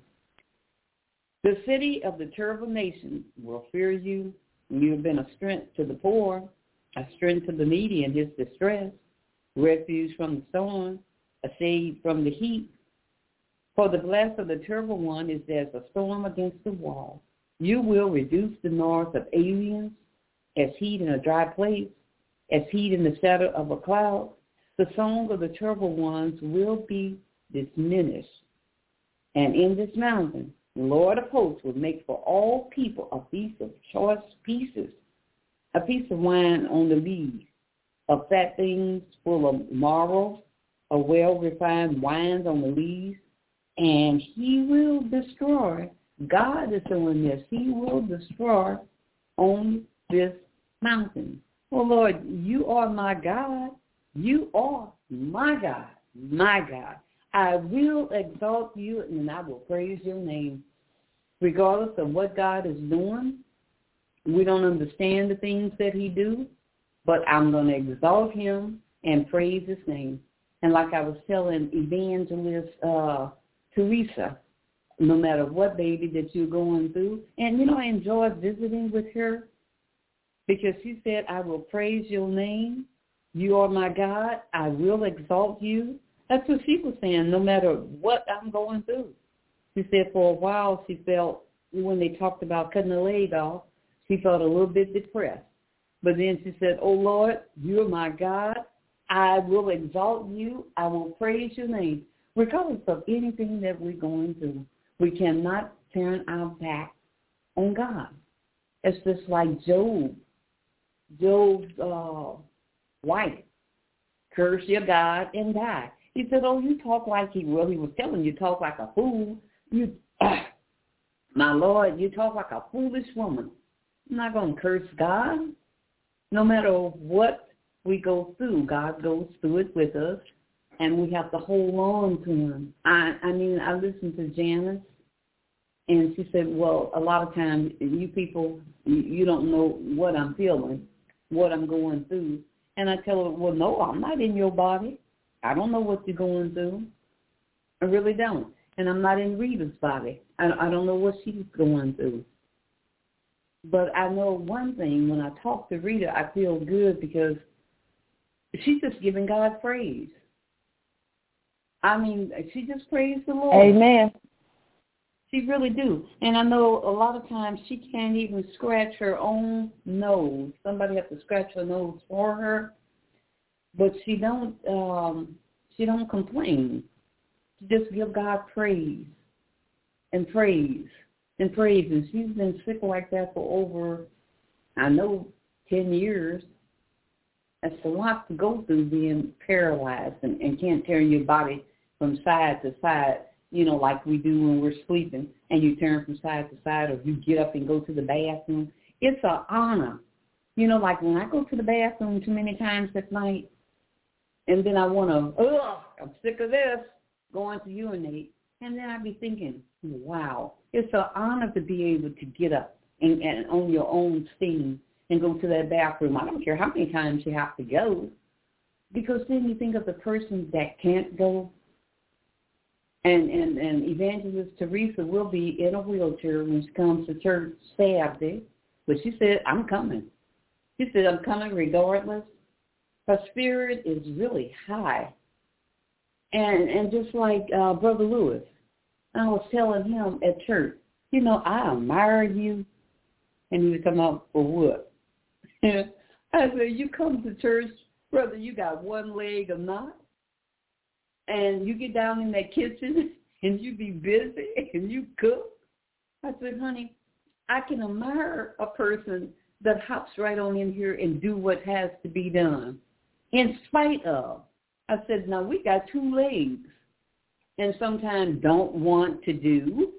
The city of the terrible nation will fear you. You have been a strength to the poor, a strength to the needy in his distress, refuge from the storm, a shade from the heat. For the blast of the terrible one is as a storm against the wall. You will reduce the noise of aliens as heat in a dry place, as heat in the shadow of a cloud. The song of the terrible ones will be diminished. And in this mountain, the Lord of hosts will make for all people a feast of choice pieces, a piece of wine on the lees, of fat things full of marrow, of well-refined wines on the lees. And he will destroy, God is doing this, he will destroy on this mountain. Oh, Lord, you are my God. You are my God, my God. I will exalt you and I will praise your name. Regardless of what God is doing, we don't understand the things that he do, but I'm going to exalt him and praise his name. And like I was telling Evangelist uh, Teresa, no matter what, baby, that you're going through. And, you know, I enjoy visiting with her because she said, I will praise your name. You are my God. I will exalt you. That's what she was saying, no matter what I'm going through. She said for a while she felt, when they talked about cutting the leg off, she felt a little bit depressed. But then she said, oh, Lord, you're my God. I will exalt you. I will praise your name. Regardless of anything that we're going through, we cannot turn our back on God. It's just like Job. Job's uh, wife cursed your God and died. He said, oh, you talk like he, well, he was telling you, talk like a fool. You, uh, my Lord, you talk like a foolish woman. I'm not going to curse God. No matter what we go through, God goes through it with us. And we have to hold on to him. I, I mean, I listened to Janice, and she said, well, a lot of times you people, you, you don't know what I'm feeling, what I'm going through. And I tell her, well, no, I'm not in your body. I don't know what you're going through. I really don't. And I'm not in Rita's body. I, I don't know what she's going through. But I know one thing, when I talk to Rita, I feel good because she's just giving God praise. I mean, she just praised the Lord. Amen. She really do. And I know a lot of times she can't even scratch her own nose. Somebody has to scratch her nose for her. But she don't um, she don't complain. She just give God praise and praise and praise. And she's been sick like that for over, I know, ten years. That's a lot to go through, being paralyzed and, and can't turn your body from side to side. you know, like we do when we're sleeping, and you turn from side to side, or you get up and go to the bathroom. It's an honor. You know, like when I go to the bathroom too many times at night, and then I want to, ugh, I'm sick of this, going to urinate, and then I be thinking, wow, it's an honor to be able to get up and, and on your own steam and go to that bathroom. I don't care how many times you have to go, because then you think of the person that can't go. And, and, and Evangelist Teresa will be in a wheelchair when she comes to church Saturday. But she said, I'm coming. She said, I'm coming regardless. Her spirit is really high. And and just like uh, Brother Lewis, I was telling him at church, you know, I admire you. And he was talking about, for what? I said, you come to church, brother, you got one leg or not. And you get down in that kitchen and you be busy and you cook. I said, honey, I can admire a person that hops right on in here and do what has to be done in spite of. I said, now we got two legs and sometimes don't want to do.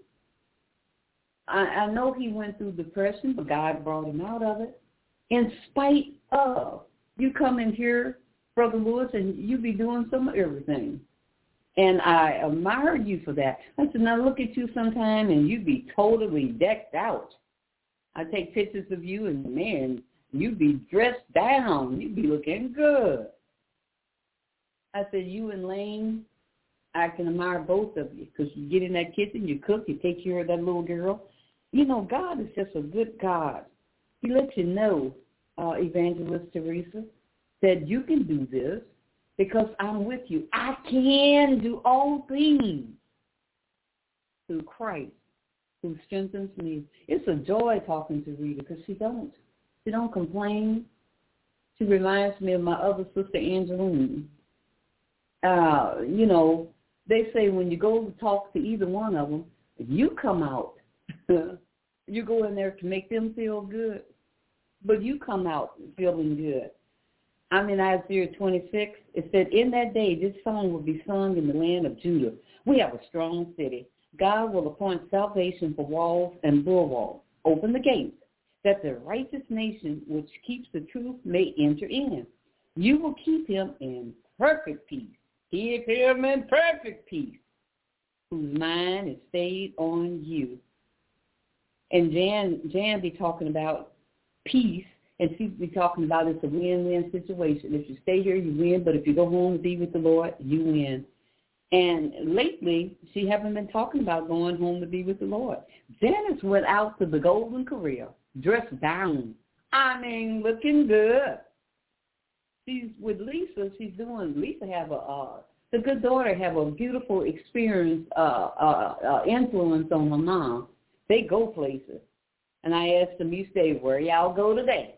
I, I know he went through depression, but God brought him out of it. In spite of, you come in here, Brother Lewis, and you be doing some of everything. And I admire you for that. I said, now look at you sometime and you be totally decked out. I take pictures of you and, man, you be dressed down. You be looking good. I said, you and Lane, I can admire both of you because you get in that kitchen, you cook, you take care of that little girl. You know, God is just a good God. He lets you know, uh, Evangelist Teresa, that you can do this. Because I'm with you. I can do all things through Christ who strengthens me. It's a joy talking to Rita because she don't. She don't complain. She reminds me of my other sister, Angeline. Uh, you know, they say when you go to talk to either one of them, you come out. You go in there to make them feel good, but you come out feeling good. I'm in Isaiah twenty-six. It said, in that day, this song will be sung in the land of Judah. We have a strong city. God will appoint salvation for walls and bulwarks. Open the gates, that the righteous nation which keeps the truth may enter in. You will keep him in perfect peace. Keep him in perfect peace, whose mind is stayed on you. And Jan, Jan be talking about peace. And she'll be talking about it's a win-win situation. If you stay here, you win. But if you go home to be with the Lord, you win. And lately, she haven't been talking about going home to be with the Lord. Janice went out to the Golden Corral, dressed down. I mean, looking good. She's with Lisa. She's doing, Lisa have a, uh, the good daughter have a beautiful experience, uh, uh, uh, influence on her mom. They go places. And I asked them, you say, where y'all go today?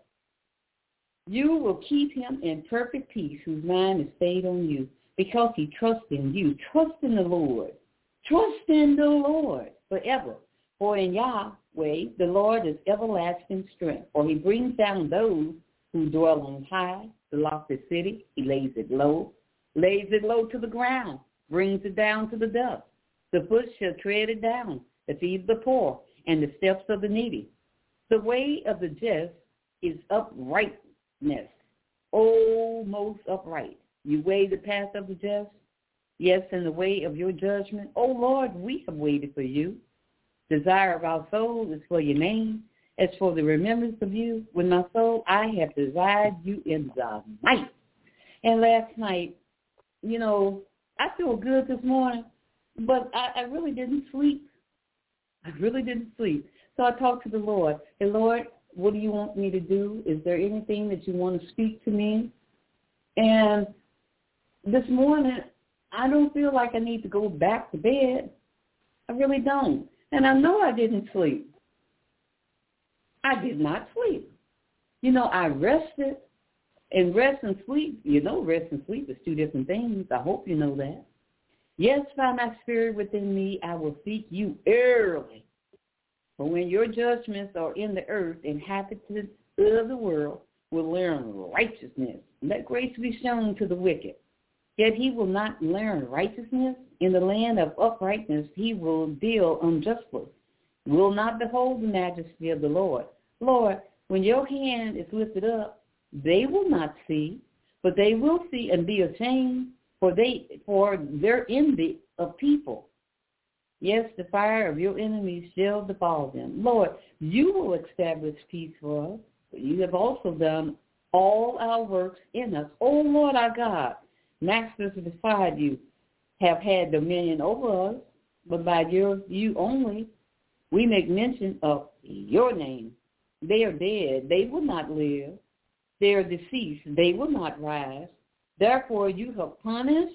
You will keep him in perfect peace, whose mind is stayed on you, because he trusts in you. Trust in the Lord. Trust in the Lord forever. For in Yahweh, the Lord is everlasting strength. For he brings down those who dwell on high, the lofty city. He lays it low, lays it low to the ground, brings it down to the dust. The foot shall tread it down, to feed the poor, and the steps of the needy. The way of the just is uprightness. Oh, most upright. You weigh the path of the just. Yes, in the way of your judgment. Oh, Lord, we have waited for you. Desire of our soul is for your name. As for the remembrance of you, with my soul, I have desired you in the night. And last night, you know, I feel good this morning, but I, I really didn't sleep. I really didn't sleep. So I talked to the Lord. Hey, Lord, what do you want me to do? Is there anything that you want to speak to me? And this morning, I don't feel like I need to go back to bed. I really don't. And I know I didn't sleep. I did not sleep. You know, I rested. And rest and sleep, you know, rest and sleep is two different things. I hope you know that. Yes, find my spirit within me. I will seek you early. For when your judgments are in the earth, inhabitants of the world will learn righteousness. Let grace be shown to the wicked. Yet he will not learn righteousness. In the land of uprightness he will deal unjustly, will not behold the majesty of the Lord. Lord, when your hand is lifted up, they will not see, but they will see and be ashamed for they for their envy of people. Yes, the fire of your enemies shall befall them. Lord, you will establish peace for us. You have also done all our works in us. O Lord our God, masters beside you have had dominion over us, but by your you only we make mention of your name. They are dead, they will not live. They are deceased, they will not rise. Therefore you have punished,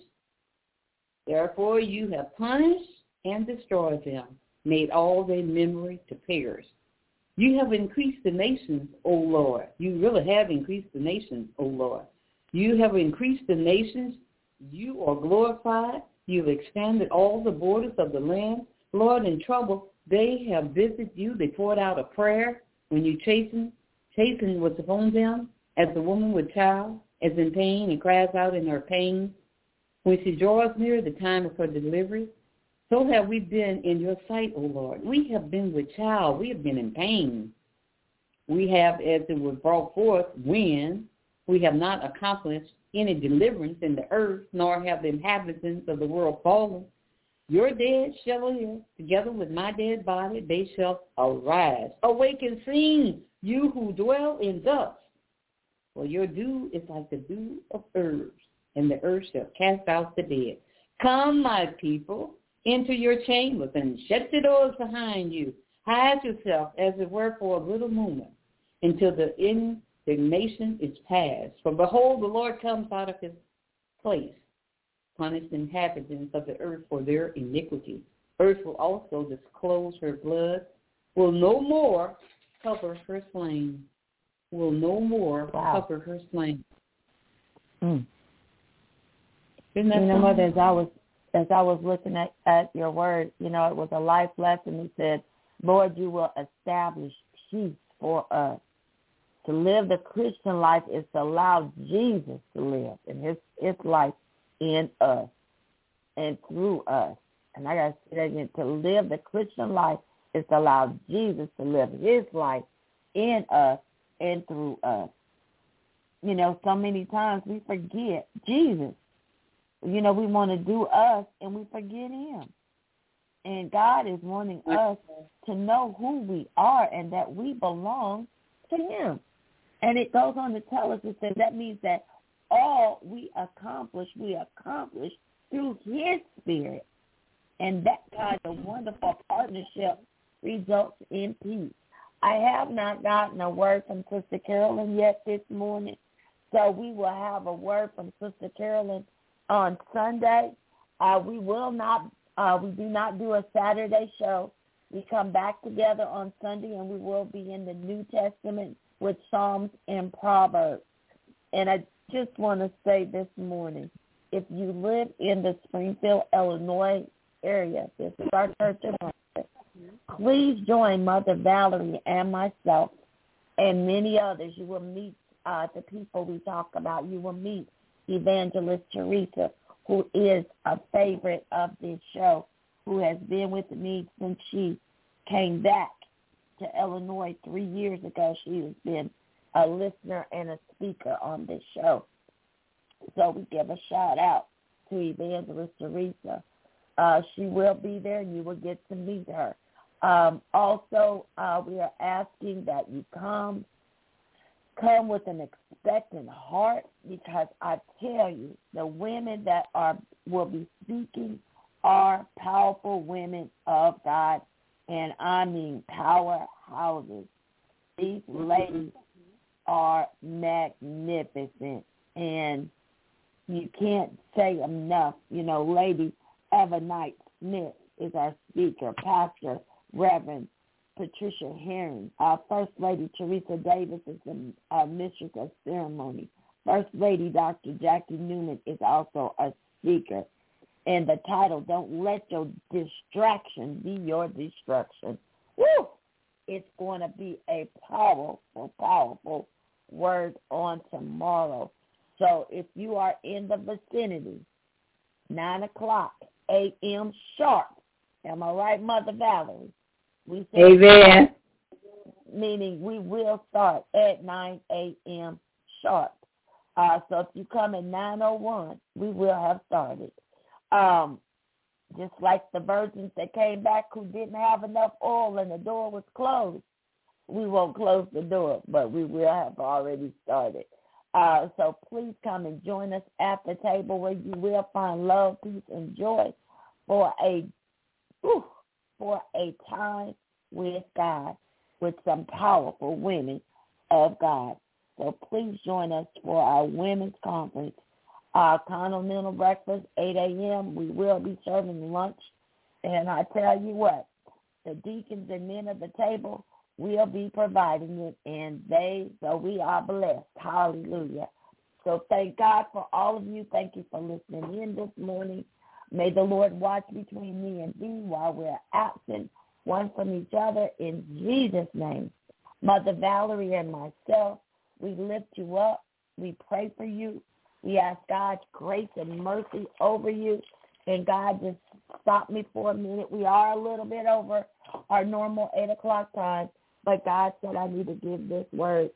therefore you have punished and destroyed them, made all their memory to perish. You have increased the nations, O Lord. You really have increased the nations, O Lord. You have increased the nations. You are glorified. You have expanded all the borders of the land. Lord, in trouble, they have visited you. They poured out a prayer when you chasten, chasten was upon them, as the woman with child, as in pain, and cries out in her pain. When she draws near the time of her delivery, so have we been in your sight, O Lord. We have been with child. We have been in pain. We have, as it was brought forth, when we have not accomplished any deliverance in the earth, nor have the inhabitants of the world fallen. Your dead shall live, together with my dead body, they shall arise. Awake and sing, you who dwell in dust. For your dew is like the dew of herbs, and the earth shall cast out the dead. Come, my people, into your chambers, and shut the doors behind you. Hide yourself, as it were, for a little moment, until the indignation is past. For behold, the Lord comes out of his place, punish the inhabitants of the earth for their iniquity. Earth will also disclose her blood, will no more cover her slain, will no more wow. cover her slain. Mm. You know, Mother, as I was as I was looking at, at your word, you know, it was a life lesson. It said, Lord, you will establish peace for us. To live the Christian life is to allow Jesus to live in his, his life in us and through us. And I got to say that again, to live the Christian life is to allow Jesus to live his life in us and through us. You know, so many times we forget Jesus. You know, we want to do us and we forget him. And God is wanting us to know who we are and that we belong to him. And it goes on to tell us, it says that means that all we accomplish, we accomplish through his spirit. And that kind of wonderful partnership results in peace. I have not gotten a word from Sister Carolyn yet this morning, so we will have a word from Sister Carolyn on Sunday. Uh, we will not, uh, we do not do a Saturday show. We come back together on Sunday, and we will be in the New Testament with Psalms and Proverbs. And I just want to say this morning, if you live in the Springfield, Illinois area, this is our church in Market, please join Mother Valerie and myself and many others. You will meet uh, the people we talk about. You will meet Evangelist Teresa, who is a favorite of this show, who has been with me since she came back to Illinois three years ago. She has been a listener and a speaker on this show. So we give a shout out to Evangelist Teresa. Uh, she will be there, and you will get to meet her. Um, also, uh, we are asking that you come, come with an expectant heart, because I tell you, the women that are will be speaking are powerful women of God, and I mean powerhouses. These ladies are magnificent, and you can't say enough. You know, Lady Evernight Smith is our speaker, Pastor Reverend Patricia Herring. Our First Lady Teresa Davis is the uh, mistress of ceremony. First Lady Doctor Jackie Newman is also a speaker. And the title, Don't Let Your Distraction Be Your Destruction. Woo! It's going to be a powerful, powerful word on tomorrow. So if you are in the vicinity, nine o'clock a.m. sharp. Am I right, Mother Valerie? We said Amen. Meaning we will start at nine a.m. sharp. Uh, so if you come at nine oh one, we will have started. Um, just like the virgins that came back who didn't have enough oil and the door was closed, we won't close the door, but we will have already started. Uh, so please come and join us at the table where you will find love, peace, and joy for a whew, for a time with God, with some powerful women of God. So please join us for our women's conference, our continental breakfast, eight a.m. We will be serving lunch. And I tell you what, the deacons and men of the table will be providing it, and they, so we are blessed. Hallelujah. So thank God for all of you. Thank you for listening in this morning. May the Lord watch between me and thee while we're absent one from each other in Jesus' name. Mother Valerie and myself, we lift you up. We pray for you. We ask God's grace and mercy over you. And God, just stop me for a minute. We are a little bit over our normal eight o'clock time. But God said I need to give this word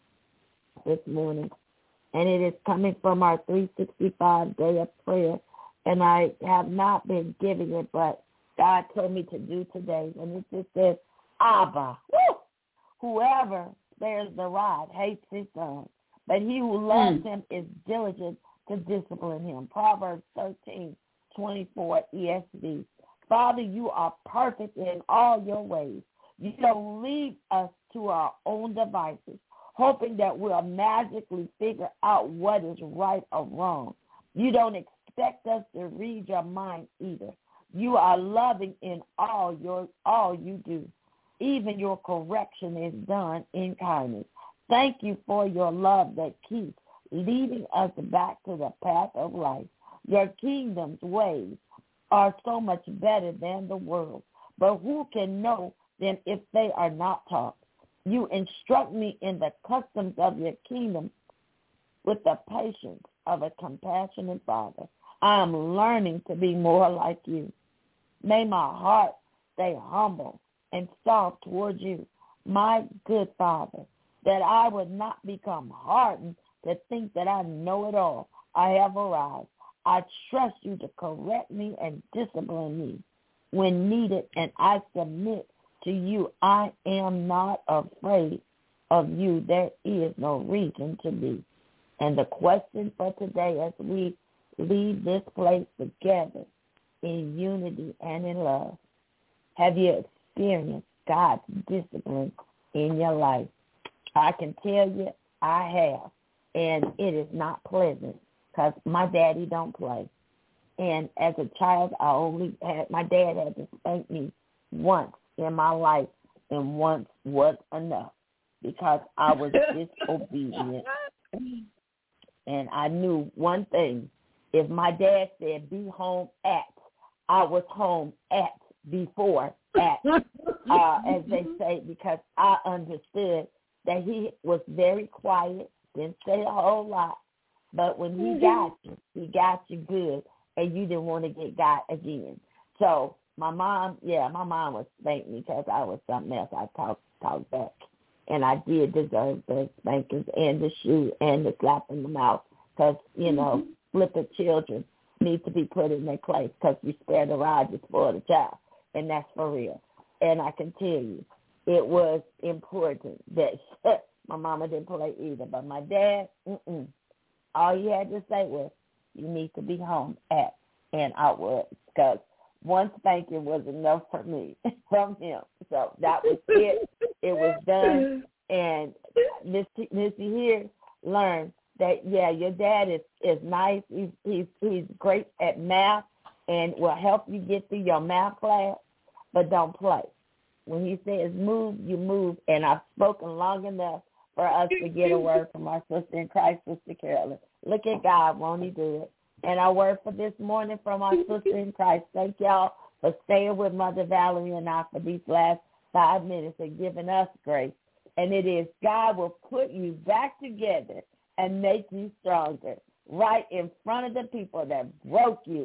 this morning. And it is coming from our three sixty-five day of prayer. And I have not been giving it, but God told me to do today. And it just says, Abba, woo, whoever spares the rod hates his son. But he who loves mm. him is diligent to discipline him. Proverbs thirteen twenty-four E S V. Father, you are perfect in all your ways. You don't leave us to our own devices, hoping that we'll magically figure out what is right or wrong. You don't expect us to read your mind either. You are loving in all your all you do. Even your correction is done in kindness. Thank you for your love that keeps leading us back to the path of life. Your kingdom's ways are so much better than the world, but who can know them if they are not taught? You instruct me in the customs of your kingdom with the patience of a compassionate father. I am learning to be more like you. May my heart stay humble and soft towards you, my good Father, that I would not become hardened to think that I know it all. I have arrived. I trust you to correct me and discipline me when needed, and I submit to you. I am not afraid of you. There is no reason to be. And the question for today as we leave this place together in unity and in love, have you experienced God's discipline in your life? I can tell you I have, and it is not pleasant because my daddy don't play. And as a child, I only had, my dad had to spank me once in my life, and once was enough because I was disobedient. And I knew one thing. If my dad said be home at, I was home at before at, uh, as they say, because I understood that he was very quiet, didn't say a whole lot. But when he got you, he got you good, and you didn't want to get got again. So my mom, yeah, my mom would spank me because I was something else. I talked talk back. And I did deserve the spankings and the shoe and the slap in the mouth because, you know, flippant children need to be put in their place because you spare the rod, you spoil the child. And that's for real. And I can tell you, it was important that my mama didn't play either. But my dad, mm-mm. All he had to say was, you need to be home at. And I was, because one spanking was enough for me from him. So that was it. It was done. And Missy, Missy here learned that, yeah, your dad is, is nice. He's, he's, he's great at math and will help you get through your math class, but don't play. When he says move, you move. And I've spoken long enough for us to get a word from our sister in Christ, Sister Carolyn. Look at God, won't he do it? And our word for this morning from our sister in Christ. Thank y'all for staying with Mother Valerie and I for these last five minutes and giving us grace. And it is God will put you back together and make you stronger right in front of the people that broke you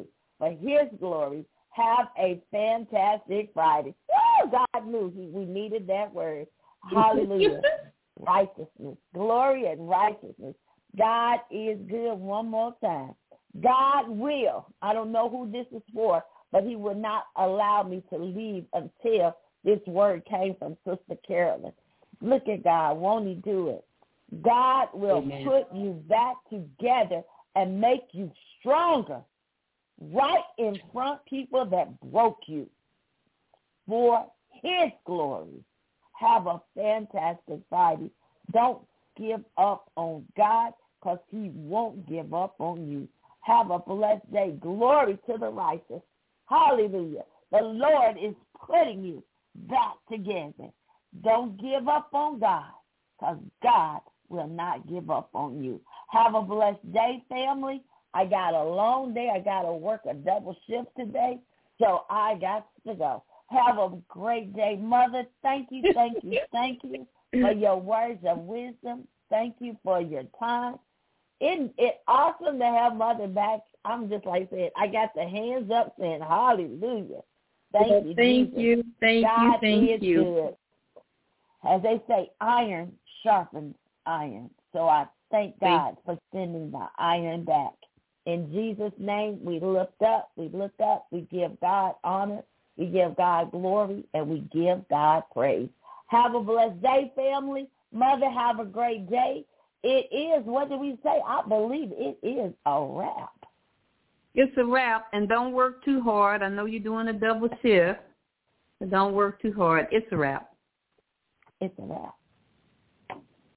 for his glory. Have a fantastic Friday. Woo! God knew he, we needed that word. Hallelujah. Righteousness, glory and righteousness. God is good. One more time. God will. I don't know who this is for, but he will not allow me to leave until this word came from Sister Carolyn. Look at God. Won't he do it? God will Amen. Put you back together and make you stronger right in front people that broke you for his glory. Have a fantastic Friday. Don't give up on God because he won't give up on you. Have a blessed day. Glory to the righteous. Hallelujah. The Lord is putting you back together. Don't give up on God because God will not give up on you. Have a blessed day, family. I got a long day. I got to work a double shift today, so I got to go. Have a great day. Mother, thank you, thank you, thank you for your words of wisdom. Thank you for your time. It, it's awesome to have Mother back. I'm just like saying, I got the hands up saying hallelujah. Thank well, you, Thank Jesus. you, thank God you, thank is you. Good. As they say, iron sharpens iron. So I thank God for sending the iron back. In Jesus' name, we lift up, we lift up, we give God honor, we give God glory, and we give God praise. Have a blessed day, family. Mother, have a great day. It is, what do we say? I believe it is a wrap. It's a wrap, and don't work too hard. I know you're doing a double shift, but don't work too hard. It's a wrap. It's a wrap.